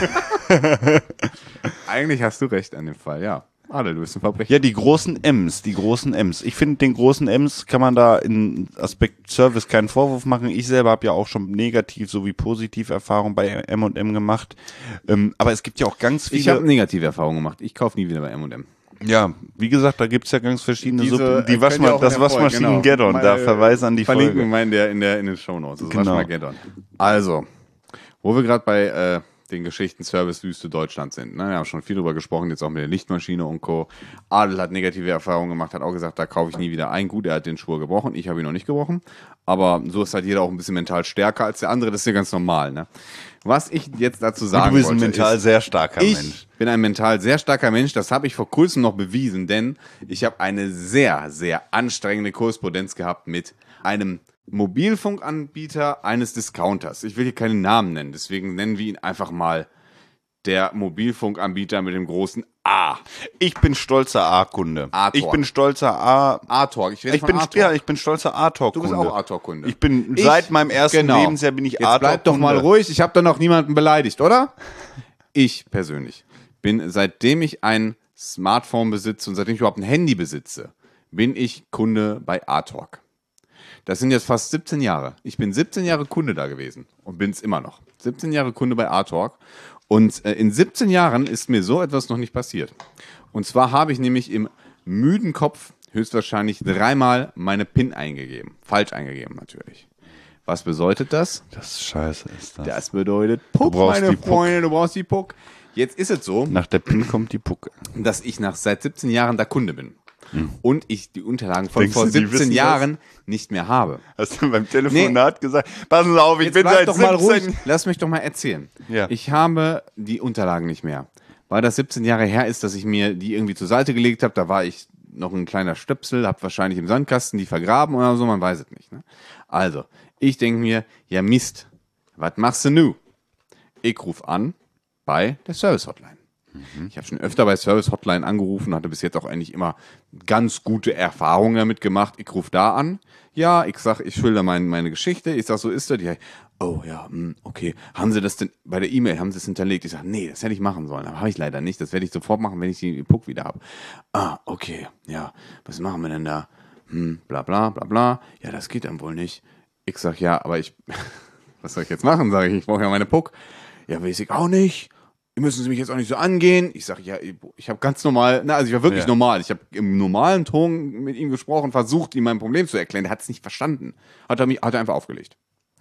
eigentlich hast du recht an dem Fall, ja. Adel, du bist ein Verbrecher. Ja, die großen M's. Ich finde, den großen M's kann man da in Aspekt Service keinen Vorwurf machen. Ich selber habe ja auch schon negativ sowie positiv Erfahrungen bei M&M gemacht. Aber es gibt ja auch ganz Ich habe viele. negative Erfahrungen gemacht. Ich kaufe nie wieder bei M&M. Ja, wie gesagt, da gibt's ja ganz verschiedene Diese, Die können ja auch das in der Folge, Waschmaschinen-Gaddon. genau. Da verweise an die Verlinken Folge. wir mal in den Shownotes. Das Genau. Waschmageddon. Also, wo wir gerade bei den Geschichten Servicewüste Deutschland sind. Ne? Wir haben schon viel drüber gesprochen, jetzt auch mit der Lichtmaschine und Co. Adel hat negative Erfahrungen gemacht, hat auch gesagt, da kaufe ich nie wieder ein. Gut, er hat den Schwur gebrochen, ich habe ihn noch nicht gebrochen. Aber so ist halt jeder auch ein bisschen mental stärker als der andere, das ist ja ganz normal. Ne? Was ich jetzt dazu sagen Du bist ein wollte, mental ist, sehr starker ich Mensch. bin ein mental sehr starker Mensch. Das habe ich vor kurzem noch bewiesen, denn ich habe eine sehr, sehr anstrengende Korrespondenz gehabt mit einem Mobilfunkanbieter eines Discounters. Ich will hier keinen Namen nennen, deswegen nennen wir ihn einfach mal der Mobilfunkanbieter mit dem großen A. Ich bin stolzer A-Kunde. A-Talk. Ich bin stolzer A. A-Talk. Ich Ich bin stolzer A-Talk-Kunde. Du bist auch A-Talk-Kunde. Ich bin seit meinem ersten Lebensjahr bin ich Jetzt bleib doch mal ruhig, ich habe doch noch niemanden beleidigt, oder? Ich persönlich bin, seitdem ich ein Smartphone besitze und seitdem ich überhaupt ein Handy besitze, bin ich Kunde bei A-Talk. Das sind jetzt fast 17 Jahre. Ich bin 17 Jahre Kunde da gewesen und bin es immer noch. 17 Jahre Kunde bei A-Talk. Und in 17 Jahren ist mir so etwas noch nicht passiert. Und zwar habe ich nämlich im müden Kopf höchstwahrscheinlich 3-mal meine PIN eingegeben. Falsch eingegeben natürlich. Was bedeutet das? Das Scheiße ist das. Das bedeutet Puck, brauchst meine die Puck. Freunde, du brauchst die Puck. Jetzt ist es so, Nach der PIN kommt die Pucke. dass ich seit 17 Jahren da Kunde bin. Und ich die Unterlagen von Denkst vor du, die 17 wissen Jahren nicht mehr habe. Hast du beim Telefonat gesagt, passen Sie auf, ich Jetzt bin bleib seit doch mal 17... ruhig. Lass mich doch mal erzählen. Ja. Ich habe die Unterlagen nicht mehr. Weil das 17 Jahre her ist, dass ich mir die irgendwie zur Seite gelegt habe. Da war ich noch ein kleiner Stöpsel, hab wahrscheinlich im Sandkasten die vergraben oder so, man weiß es nicht. Ne? Also, ich denke mir, ja Mist, was machst du nu? Ich rufe an bei der Service-Hotline. Ich habe schon öfter bei Service-Hotline angerufen, hatte bis jetzt auch eigentlich immer ganz gute Erfahrungen damit gemacht. Ich rufe da an, ja, ich sag, ich schilder meine Geschichte, ich sag, so ist das. Ja, oh ja, okay, haben Sie das denn, bei der E-Mail haben Sie es hinterlegt? Ich sag, nee, das hätte ich machen sollen, aber habe ich leider nicht, das werde ich sofort machen, wenn ich den Puck wieder habe. Ah, okay, ja, was machen wir denn da? Bla bla bla bla, ja, das geht dann wohl nicht. Ich sag, ja, aber was soll ich jetzt machen, sage ich brauche ja meine Puck. Ja, weiß ich auch nicht. Müssen Sie mich jetzt auch nicht so angehen? Ich sage, ja, ich habe ganz normal, also ich war wirklich normal. Ich habe im normalen Ton mit ihm gesprochen, versucht, ihm mein Problem zu erklären. Der hat es nicht verstanden. Hat er einfach aufgelegt.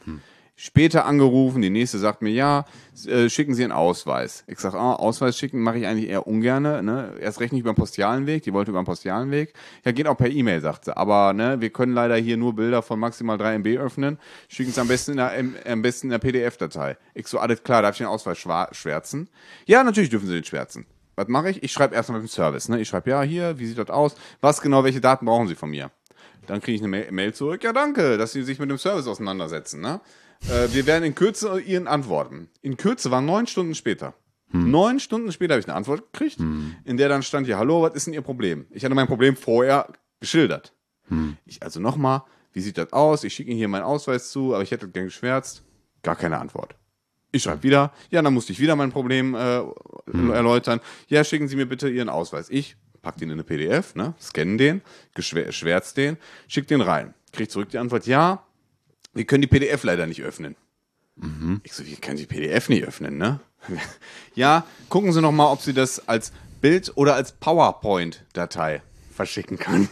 Später angerufen, die nächste sagt mir, ja, schicken Sie einen Ausweis. Ich sage, Ausweis schicken mache ich eigentlich eher ungerne, ne? Erst recht nicht über den postialen Weg, die wollte über den postialen Weg. Ja, geht auch per E-Mail, sagt sie. Aber ne, wir können leider hier nur Bilder von maximal 3 MB öffnen. Schicken Sie am besten in der PDF-Datei. Ich so, alles klar, darf ich den Ausweis schwärzen? Ja, natürlich dürfen Sie den schwärzen. Was mache ich? Ich schreibe erstmal mit dem Service. Ne? Ich schreibe, ja, hier, wie sieht das aus? Was genau, welche Daten brauchen Sie von mir? Dann kriege ich eine Mail zurück. Ja, danke, dass Sie sich mit dem Service auseinandersetzen, ne? Wir werden in Kürze Ihnen antworten. In Kürze war 9 Stunden später. 9 Stunden später habe ich eine Antwort gekriegt, in der dann stand hier, hallo, was ist denn Ihr Problem? Ich hatte mein Problem vorher geschildert. Ich also nochmal, wie sieht das aus? Ich schicke Ihnen hier meinen Ausweis zu, aber ich hätte gern geschwärzt. Gar keine Antwort. Ich schreibe wieder, ja, dann musste ich wieder mein Problem erläutern. Ja, schicken Sie mir bitte Ihren Ausweis. Ich pack den in eine PDF, ne, scanne den, schwärz den, schick den rein. Krieg zurück die Antwort, ja, wir können die PDF leider nicht öffnen. Ich so, wie können Sie PDF nicht öffnen, ne? Ja, gucken Sie noch mal, ob Sie das als Bild oder als PowerPoint-Datei verschicken kann.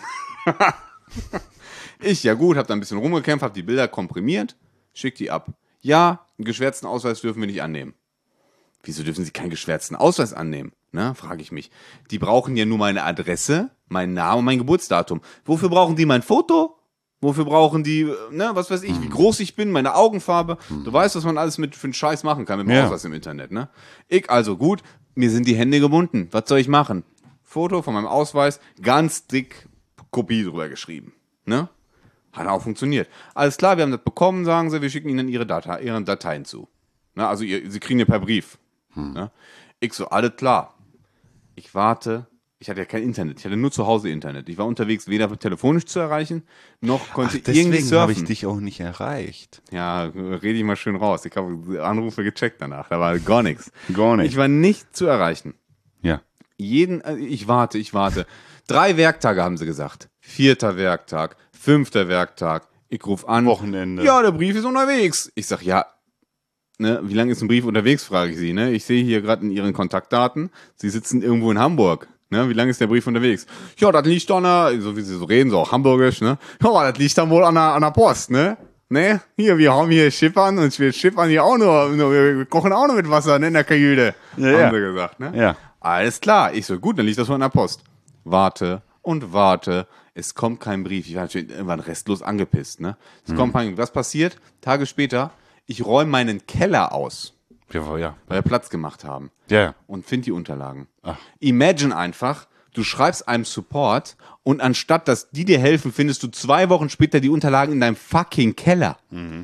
Ja gut, hab da ein bisschen rumgekämpft, hab die Bilder komprimiert, schick die ab. Ja, einen geschwärzten Ausweis dürfen wir nicht annehmen. Wieso dürfen Sie keinen geschwärzten Ausweis annehmen? Ne, frage ich mich. Die brauchen ja nur meine Adresse, meinen Namen und mein Geburtsdatum. Wofür brauchen die mein Foto? Wofür brauchen die, ne, was weiß ich, wie groß ich bin, meine Augenfarbe. Du weißt, was man alles für einen Scheiß machen kann mit dem Ausweis im Internet, ne? Ich also gut, mir sind die Hände gebunden. Was soll ich machen? Foto von meinem Ausweis, ganz dick Kopie drüber geschrieben, ne? Hat auch funktioniert. Alles klar, wir haben das bekommen, sagen sie, wir schicken Ihnen ihre Dateien zu. Ne, also Sie kriegen ja per Brief. Ne? Ich so, alles klar. Ich warte. Ich hatte ja kein Internet, ich hatte nur zu Hause Internet. Ich war unterwegs, weder telefonisch zu erreichen, noch konnte ich irgendwie surfen. Deswegen habe ich dich auch nicht erreicht. Ja, rede ich mal schön raus. Ich habe Anrufe gecheckt danach, da war gar nichts. Gar nicht. Ich war nicht zu erreichen. Ja. Ich warte. 3 Werktage haben sie gesagt. 4. Werktag, 5. Werktag. Ich rufe an. Wochenende. Ja, der Brief ist unterwegs. Ich sag, ja, ne, wie lange ist ein Brief unterwegs, frage ich sie. Ne? Ich sehe hier gerade in Ihren Kontaktdaten, Sie sitzen irgendwo in Hamburg. Ne, wie lange ist der Brief unterwegs? Ja, das liegt an der, so wie sie so reden, so auch hamburgisch, ne? Ja, das liegt dann wohl an der Post, ne? Ne? Hier, wir haben hier Schiffern und wir schippern hier auch nur, wir kochen auch nur mit Wasser, ne, in der Kajüte. Ja, haben sie gesagt, ne? Ja. Alles klar. Ich so, gut, dann liegt das wohl an der Post. Warte und warte. Es kommt kein Brief. Ich war natürlich irgendwann restlos angepisst, ne? Es kommt kein Brief. Was passiert? Tage später, ich räume meinen Keller aus. Ja. Weil wir Platz gemacht haben. Ja. Und find die Unterlagen. Ach. Imagine einfach, du schreibst einem Support und anstatt, dass die dir helfen, findest du 2 Wochen später die Unterlagen in deinem fucking Keller.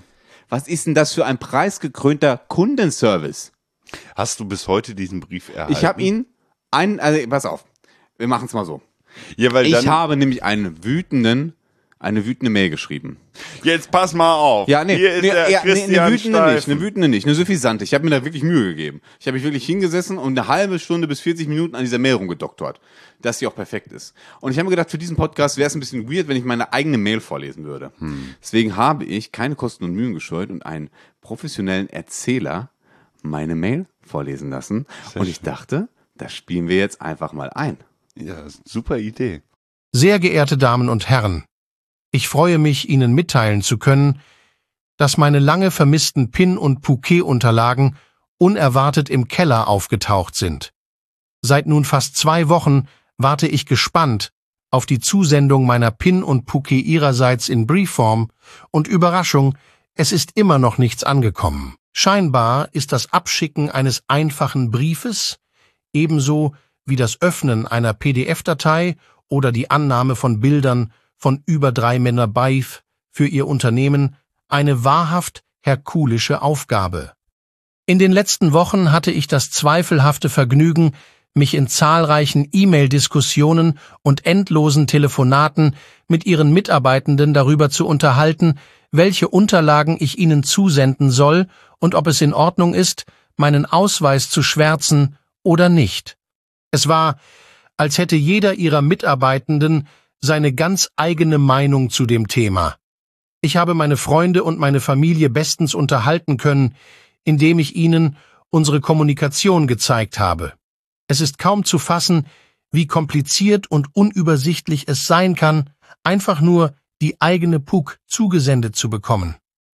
Was ist denn das für ein preisgekrönter Kundenservice? Hast du bis heute diesen Brief erhalten? Ich habe ihn, also pass auf, wir machen es mal so. Ja, weil Ich habe nämlich eine wütende Mail geschrieben. Jetzt pass mal auf. Ja, nee, Hier ist der Christian eine wütende nicht, eine suffisante. Ich habe mir da wirklich Mühe gegeben. Ich habe mich wirklich hingesessen und eine halbe Stunde bis 40 Minuten an dieser Mail rumgedoktort, dass sie auch perfekt ist. Und ich habe mir gedacht, für diesen Podcast wäre es ein bisschen weird, wenn ich meine eigene Mail vorlesen würde. Deswegen habe ich keine Kosten und Mühen gescheut und einen professionellen Erzähler meine Mail vorlesen lassen. Und ich dachte, das spielen wir jetzt einfach mal ein. Ja, super Idee. Sehr geehrte Damen und Herren, ich freue mich, Ihnen mitteilen zu können, dass meine lange vermissten PIN- und Bouquet-Unterlagen unerwartet im Keller aufgetaucht sind. Seit nun fast 2 Wochen warte ich gespannt auf die Zusendung meiner PIN und Bouquet Ihrerseits in Briefform und Überraschung, es ist immer noch nichts angekommen. Scheinbar ist das Abschicken eines einfachen Briefes, ebenso wie das Öffnen einer PDF-Datei oder die Annahme von Bildern von über 3 Männer Beif für ihr Unternehmen eine wahrhaft herkulische Aufgabe. In den letzten Wochen hatte ich das zweifelhafte Vergnügen, mich in zahlreichen E-Mail-Diskussionen und endlosen Telefonaten mit ihren Mitarbeitenden darüber zu unterhalten, welche Unterlagen ich ihnen zusenden soll und ob es in Ordnung ist, meinen Ausweis zu schwärzen oder nicht. Es war, als hätte jeder ihrer Mitarbeitenden seine ganz eigene Meinung zu dem Thema. Ich habe meine Freunde und meine Familie bestens unterhalten können, indem ich ihnen unsere Kommunikation gezeigt habe. Es ist kaum zu fassen, wie kompliziert und unübersichtlich es sein kann, einfach nur die eigene PUC zugesendet zu bekommen.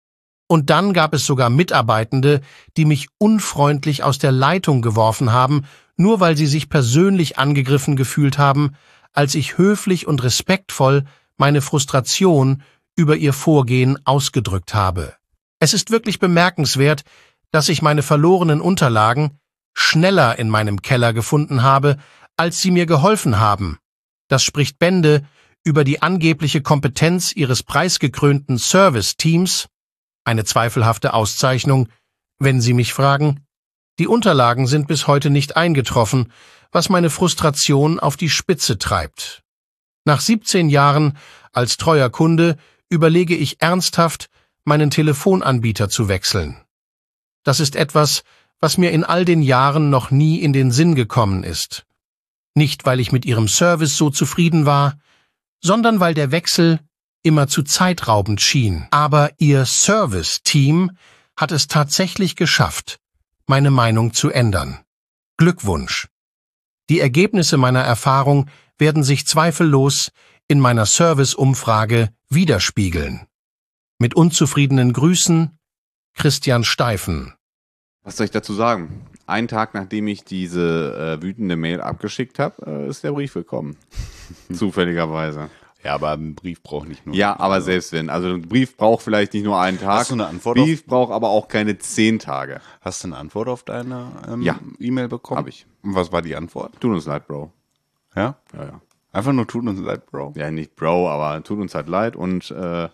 Und dann gab es sogar Mitarbeitende, die mich unfreundlich aus der Leitung geworfen haben, nur weil sie sich persönlich angegriffen gefühlt haben, als ich höflich und respektvoll meine Frustration über ihr Vorgehen ausgedrückt habe. Es ist wirklich bemerkenswert, dass ich meine verlorenen Unterlagen schneller in meinem Keller gefunden habe, als sie mir geholfen haben. Das spricht Bände über die angebliche Kompetenz ihres preisgekrönten Service-Teams, eine zweifelhafte Auszeichnung, wenn Sie mich fragen. Die Unterlagen sind bis heute nicht eingetroffen, was meine Frustration auf die Spitze treibt. Nach 17 Jahren als treuer Kunde überlege ich ernsthaft, meinen Telefonanbieter zu wechseln. Das ist etwas, was mir in all den Jahren noch nie in den Sinn gekommen ist. Nicht, weil ich mit ihrem Service so zufrieden war, sondern weil der Wechsel immer zu zeitraubend schien. Aber ihr Service-Team hat es tatsächlich geschafft, meine Meinung zu ändern. Glückwunsch! Die Ergebnisse meiner Erfahrung werden sich zweifellos in meiner Service-Umfrage widerspiegeln. Mit unzufriedenen Grüßen, Christian Steifen. Was soll ich dazu sagen? Einen Tag, nachdem ich diese wütende Mail abgeschickt habe, ist der Brief gekommen. Zufälligerweise. Ja, aber ein Brief braucht nicht nur. Ja, aber selbst wenn. Also ein Brief braucht vielleicht nicht nur einen Tag. Hast du eine Antwort? Brief braucht aber auch keine 10 Tage. Hast du eine Antwort auf deine Ja. E-Mail bekommen? Hab ich. Und was war die Antwort? Tut uns leid, Bro. Ja? Ja. Einfach nur tut uns leid, Bro. Ja, nicht Bro, aber tut uns halt leid und wir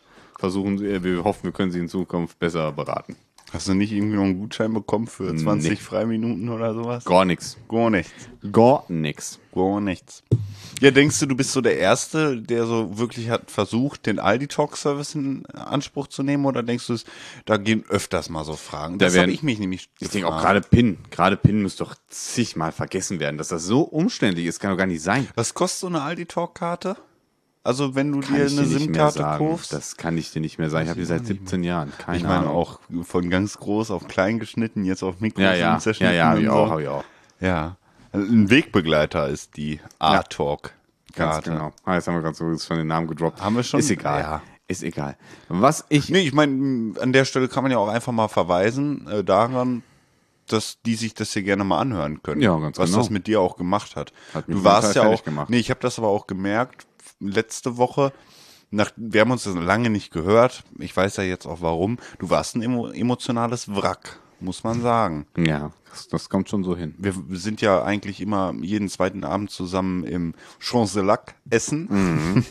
hoffen, wir können Sie in Zukunft besser beraten. Hast du nicht irgendwie noch einen Gutschein bekommen für 20 Freiminuten oder sowas? Gar nichts. Gar nichts. Gar nichts. Gar nichts. Ja, denkst du bist so der Erste, der so wirklich hat versucht, den Aldi-Talk-Service in Anspruch zu nehmen? Oder denkst du, da gehen öfters mal so Fragen? Das habe ich mich nämlich Ich denke auch gerade PIN. Gerade PIN muss doch zigmal vergessen werden. Dass das so umständlich ist, kann doch gar nicht sein. Was kostet so eine Aldi-Talk-Karte? Also wenn du Kann dir ich eine dir nicht mehr SIM-Karte sagen. kaufst? Das kann ich dir nicht mehr sagen. Ich habe die seit 17 Jahren. Keine Ich meine Ahnung. auch von ganz groß auf klein geschnitten, jetzt auf Mikro Ja, zerschnitten. hab ich und auch, so. hab ich auch. Ja, ein Wegbegleiter ist die A-Talk. Ganz genau. Jetzt haben wir gerade so schon den Namen gedroppt. Haben wir schon? Ist egal. Ja. Ist egal. Was ich... Nee, ich meine, an der Stelle kann man ja auch einfach mal verweisen daran, dass die sich das hier gerne mal anhören können. Ja, ganz was genau. das mit dir auch gemacht hat. Hat mich Du warst ja fertig auch... gemacht. Nee, ich habe das aber auch gemerkt, letzte Woche... wir haben uns das lange nicht gehört. Ich weiß ja jetzt auch warum. Du warst ein emotionales Wrack, muss man sagen. Ja, das kommt schon so hin. Wir sind ja eigentlich immer jeden zweiten Abend zusammen im Champs-Élysées essen.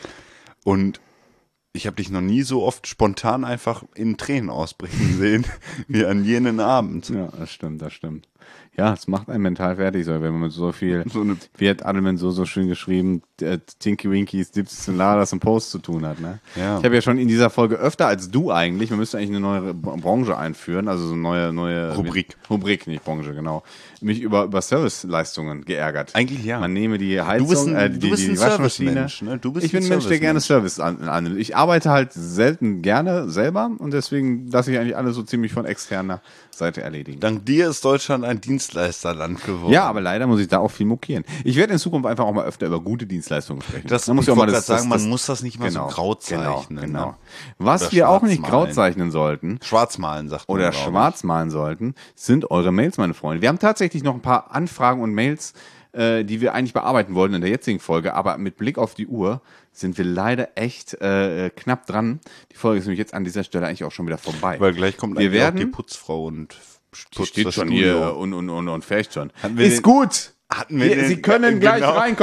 Und ich habe dich noch nie so oft spontan einfach in Tränen ausbrechen sehen, wie an jenen Abend. Ja, das stimmt. Ja, es macht einen mental fertig, so, wenn man mit so viel, wie hat Adelman so schön geschrieben, Tinky Winkies, Dips und Ladas und Post zu tun hat, ne? Ja. Ich habe ja schon in dieser Folge öfter als du eigentlich, man müsste eigentlich eine neue Branche einführen, also so eine neue Rubrik, nicht Branche, genau. Mich über Serviceleistungen geärgert. Eigentlich ja. Man nehme die Heizung, Du bist ein die Waschmaschine. Servicemensch, ne? Du bist Ich bin ein ein Mensch, der gerne Servicemensch. Service annimmt. Ich arbeite halt selten gerne selber und deswegen lasse ich eigentlich alles so ziemlich von externer Seite erledigen. Dank dir ist Deutschland ein Dienstleisterland geworden. Ja, aber leider muss ich da auch viel mokieren. Ich werde in Zukunft einfach auch mal öfter über gute Dienstleistungen sprechen. Das Man muss ja ich auch mal wollte gerade sagen, man muss das nicht mal genau, so grau zeichnen. Genau. Ne? Was Oder wir auch nicht schwarz malen. grau zeichnen sollten Schwarzmalen, sagt man. oder glaub ich. schwarz malen sollten, sind eure Mails, meine Freunde. Wir haben tatsächlich noch ein paar Anfragen und Mails, die wir eigentlich bearbeiten wollten in der jetzigen Folge, aber mit Blick auf die Uhr sind wir leider echt knapp dran. Die Folge ist nämlich jetzt an dieser Stelle eigentlich auch schon wieder vorbei. Weil gleich kommt Wir eigentlich auch werden- die Putzfrau und Die putzt steht das schon Studio. hier und fährt schon. Hatten wir Ist den- gut. Hatten wir den- Sie können gleich genau. reinkommen.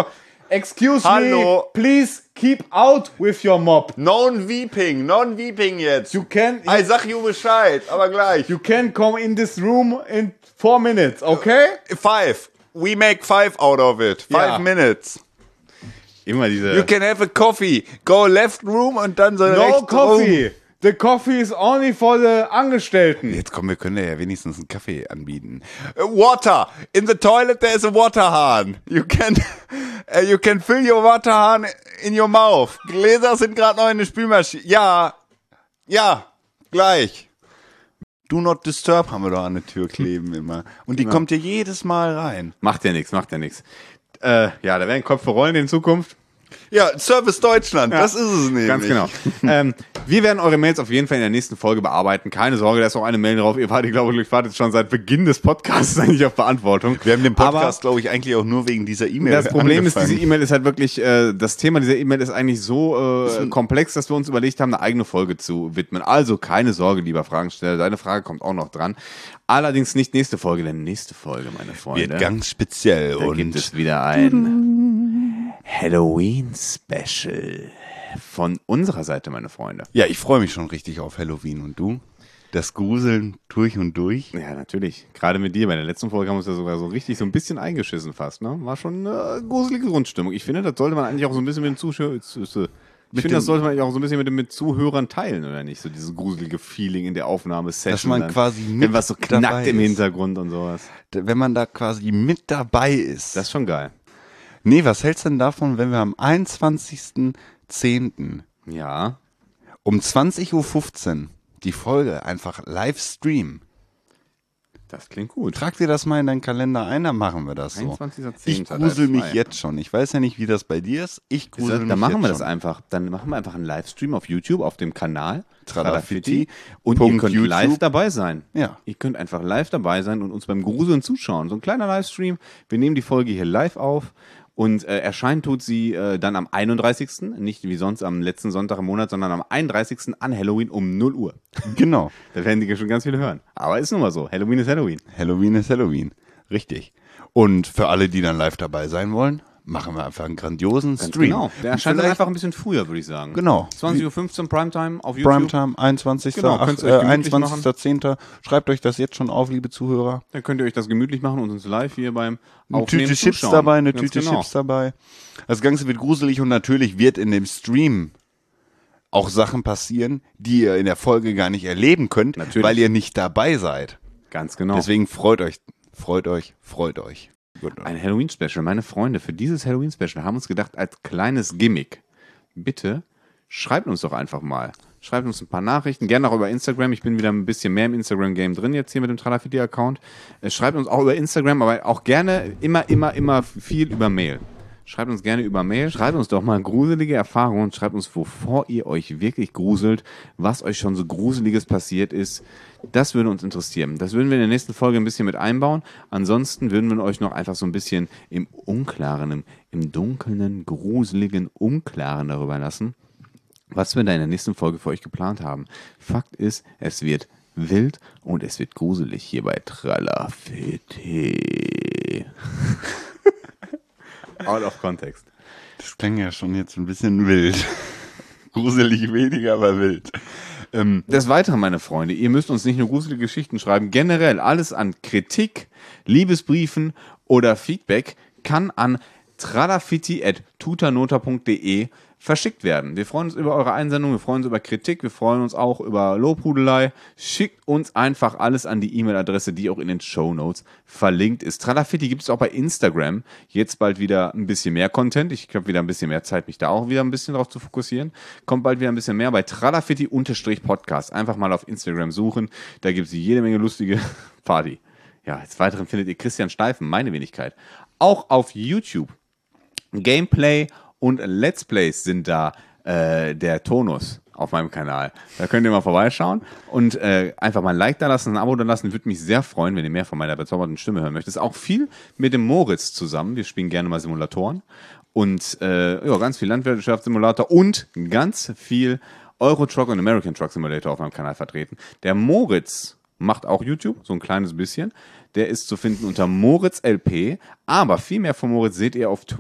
Excuse Hallo. me, please keep out with your mop. Non-Weeping jetzt. You can Ich sag you Bescheid, aber gleich. you can come in this room in 4 minutes, okay? 5. We make 5 out of it. 5 Ja. minutes. Immer diese You can have a coffee. Go left room und dann so No rechts coffee. Room. The coffee is only for the Angestellten. Jetzt komm, wir können dir ja wenigstens einen Kaffee anbieten. Water. In the toilet there is a water hahn. You can fill your water hahn in your mouth. Gläser sind gerade noch in der Spülmaschine. Ja, gleich. Do not disturb haben wir doch an der Tür kleben immer. Und die kommt hier jedes Mal rein. Macht ja nichts. Ja, da werden Köpfe rollen in Zukunft. Ja, Service Deutschland, das ist es nämlich. Ganz genau. Wir werden eure Mails auf jeden Fall in der nächsten Folge bearbeiten. Keine Sorge, da ist auch eine Mail drauf. Ich wartet schon seit Beginn des Podcasts eigentlich auf Beantwortung. Wir haben den Podcast, glaube ich, eigentlich auch nur wegen dieser E-Mail Das Problem ist, angefangen. diese E-Mail ist halt wirklich, das Thema dieser E-Mail ist eigentlich so komplex, dass wir uns überlegt haben, eine eigene Folge zu widmen. Also keine Sorge, lieber Fragensteller, deine Frage kommt auch noch dran. Allerdings nicht nächste Folge, denn nächste Folge, meine Freunde, Wird ganz speziell. da Und gibt es wieder ein Halloween-Special von unserer Seite, meine Freunde. ja, ich freue mich schon richtig auf Halloween. Und du? Das Gruseln durch und durch? Ja, natürlich. Gerade mit dir. Bei der letzten Folge haben wir uns ja sogar so richtig so ein bisschen eingeschissen fast. Ne? War schon eine gruselige Grundstimmung. Ich finde, das sollte man eigentlich auch so ein bisschen mit den Zuschauern... das sollte man eigentlich auch so ein bisschen mit Zuhörern teilen, oder nicht? So dieses gruselige Feeling in der Aufnahmesession. Dass man dann, quasi wenn was so dabei knackt im ist. Hintergrund und sowas. Wenn man da quasi mit dabei ist. Das ist schon geil. Nee, was hältst du denn davon, wenn wir am 21.10. Ja. um 20.15 Uhr die Folge einfach live streamen? Das klingt gut. Trag dir das mal in deinen Kalender ein, dann machen wir das so. 21.10. Ich grusel mich frei. jetzt schon. Ich weiß ja nicht, wie das bei dir ist. Ich grusel mich Dann machen jetzt wir das schon. einfach. Dann machen wir einfach einen Livestream auf YouTube, auf dem Kanal Tralafitti. Und ihr Punkt könnt YouTube. live dabei sein. Ja. Ihr könnt einfach live dabei sein und uns beim Gruseln zuschauen. So ein kleiner Livestream. Wir nehmen die Folge hier live auf und erscheinen tut sie dann am 31. Nicht wie sonst am letzten Sonntag im Monat, sondern am 31. an Halloween um 0 Uhr. Genau. Da werden die schon ganz viele hören. Aber ist nun mal so. Halloween ist Halloween. Halloween ist Halloween. Richtig. Und für alle, die dann live dabei sein wollen, machen wir einfach einen grandiosen Stream. Genau. Der erscheint dann Vielleicht- einfach ein bisschen früher, würde ich sagen. Genau. 20.15 Uhr Primetime auf YouTube. Primetime, 21. Genau, könnt's euch gemütlich 21.10. Schreibt euch das jetzt schon auf, liebe Zuhörer. Dann könnt ihr euch das gemütlich machen und uns live hier beim Eine Aufnehmen Tüte Chips zuschauen. dabei, eine Ganz Tüte genau. Chips dabei. Das Ganze wird gruselig und natürlich wird in dem Stream auch Sachen passieren, die ihr in der Folge gar nicht erleben könnt, Natürlich. weil ihr nicht dabei seid. Ganz genau. Deswegen freut euch. Gut. Ein Halloween-Special. Meine Freunde, für dieses Halloween-Special haben uns gedacht, als kleines Gimmick, bitte schreibt uns doch einfach mal. Schreibt uns ein paar Nachrichten, gerne auch über Instagram. Ich bin wieder ein bisschen mehr im Instagram-Game drin jetzt hier mit dem Tralafitti-Account. Schreibt uns auch über Instagram, aber auch gerne immer viel über Mail. Schreibt uns gerne über Mail. Schreibt uns doch mal gruselige Erfahrungen. Schreibt uns, wovor ihr euch wirklich gruselt, was euch schon so Gruseliges passiert ist. Das würde uns interessieren. Das würden wir in der nächsten Folge ein bisschen mit einbauen. Ansonsten würden wir euch noch einfach so ein bisschen im Unklaren, im Dunkeln, gruseligen Unklaren darüber lassen, was wir da in der nächsten Folge für euch geplant haben. Fakt ist, es wird wild und es wird gruselig hier bei Tralafitti. Out of context. Das klang ja schon jetzt ein bisschen wild. Gruselig weniger, aber wild. Des Weiteren, meine Freunde, ihr müsst uns nicht nur gruselige Geschichten schreiben, generell alles an Kritik, Liebesbriefen oder Feedback kann an tralafitti@tutanota.de verschickt werden. Wir freuen uns über eure Einsendung, wir freuen uns über Kritik, wir freuen uns auch über Lobhudelei. Schickt uns einfach alles an die E-Mail-Adresse, die auch in den Shownotes verlinkt ist. Tralafitti gibt es auch bei Instagram. Jetzt bald wieder ein bisschen mehr Content. Ich habe wieder ein bisschen mehr Zeit, mich da auch wieder ein bisschen drauf zu fokussieren. Kommt bald wieder ein bisschen mehr bei Tralafitti_Podcast. Einfach mal auf Instagram suchen. Da gibt es jede Menge lustige Party. Ja, des Weiteren findet ihr Christian Steifen, meine Wenigkeit, auch auf YouTube. Gameplay und Let's Plays sind da der Tonus auf meinem Kanal. Da könnt ihr mal vorbeischauen und einfach mal ein Like da lassen, ein Abo da lassen. Würde mich sehr freuen, wenn ihr mehr von meiner bezaubernden Stimme hören möchtet. Auch viel mit dem Moritz zusammen. Wir spielen gerne mal Simulatoren und ganz viel Landwirtschaftssimulator und ganz viel Euro Truck und American Truck Simulator auf meinem Kanal vertreten. Der Moritz macht auch YouTube, so ein kleines bisschen. Der ist zu finden unter Moritz LP, aber viel mehr von Moritz seht ihr auf Twitch.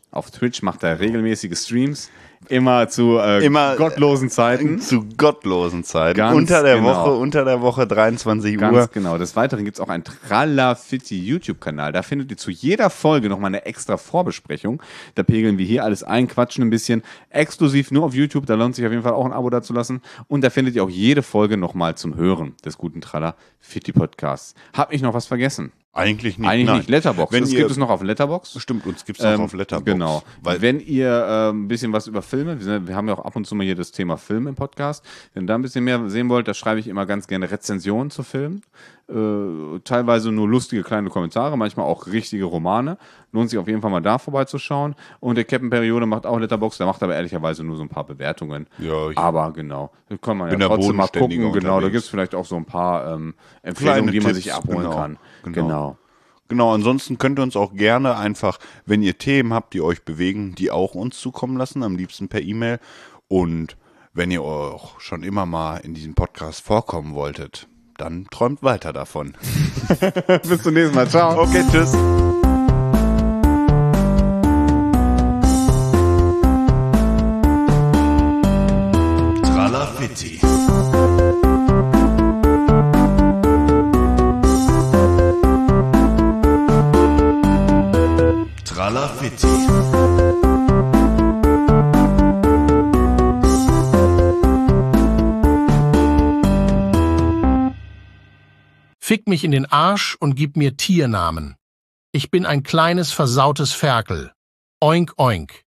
Auf Twitch macht er regelmäßige Streams. Immer zu gottlosen Zeiten. Zu gottlosen Zeiten. Ganz unter der genau. Woche 23 Uhr. Ganz genau. Des Weiteren gibt es auch einen Tralafitti YouTube-Kanal. Da findet ihr zu jeder Folge nochmal eine extra Vorbesprechung. Da pegeln wir hier alles ein, quatschen ein bisschen. Exklusiv nur auf YouTube. Da lohnt sich auf jeden Fall auch ein Abo dazu lassen. Und da findet ihr auch jede Folge nochmal zum Hören des guten Tralafitti Podcasts. Hab ich noch was vergessen? Eigentlich nicht. Eigentlich nicht. Letterboxd. Wenn Das gibt es noch auf Letterboxd. Stimmt, uns gibt es auch auf Letterboxd. Genau. Weil Wenn ihr ein bisschen was über Filme, wir haben ja auch ab und zu mal hier das Thema Film im Podcast, wenn ihr da ein bisschen mehr sehen wollt, da schreibe ich immer ganz gerne Rezensionen zu Filmen. Teilweise nur lustige kleine Kommentare, manchmal auch richtige Romane. Lohnt sich auf jeden Fall mal da vorbeizuschauen. Und der Captain Periode macht auch Letterboxd, der macht aber ehrlicherweise nur so ein paar Bewertungen. Ja, aber genau, da kann man bin ja da trotzdem mal bodenständiger gucken. Genau, da unterwegs. gibt es vielleicht auch so ein paar Empfehlungen, Kleine die man Tipps, sich abholen genau, kann. genau. Genau, ansonsten könnt ihr uns auch gerne einfach, wenn ihr Themen habt, die euch bewegen, die auch uns zukommen lassen, am liebsten per E-Mail. Und wenn ihr auch schon immer mal in diesem Podcast vorkommen wolltet, dann träumt weiter davon. Bis zum nächsten Mal. Ciao. Okay, tschüss. Tralafitti. Tralafitti. Fick mich in den Arsch und gib mir Tiernamen. Ich bin ein kleines, versautes Ferkel. Oink, oink.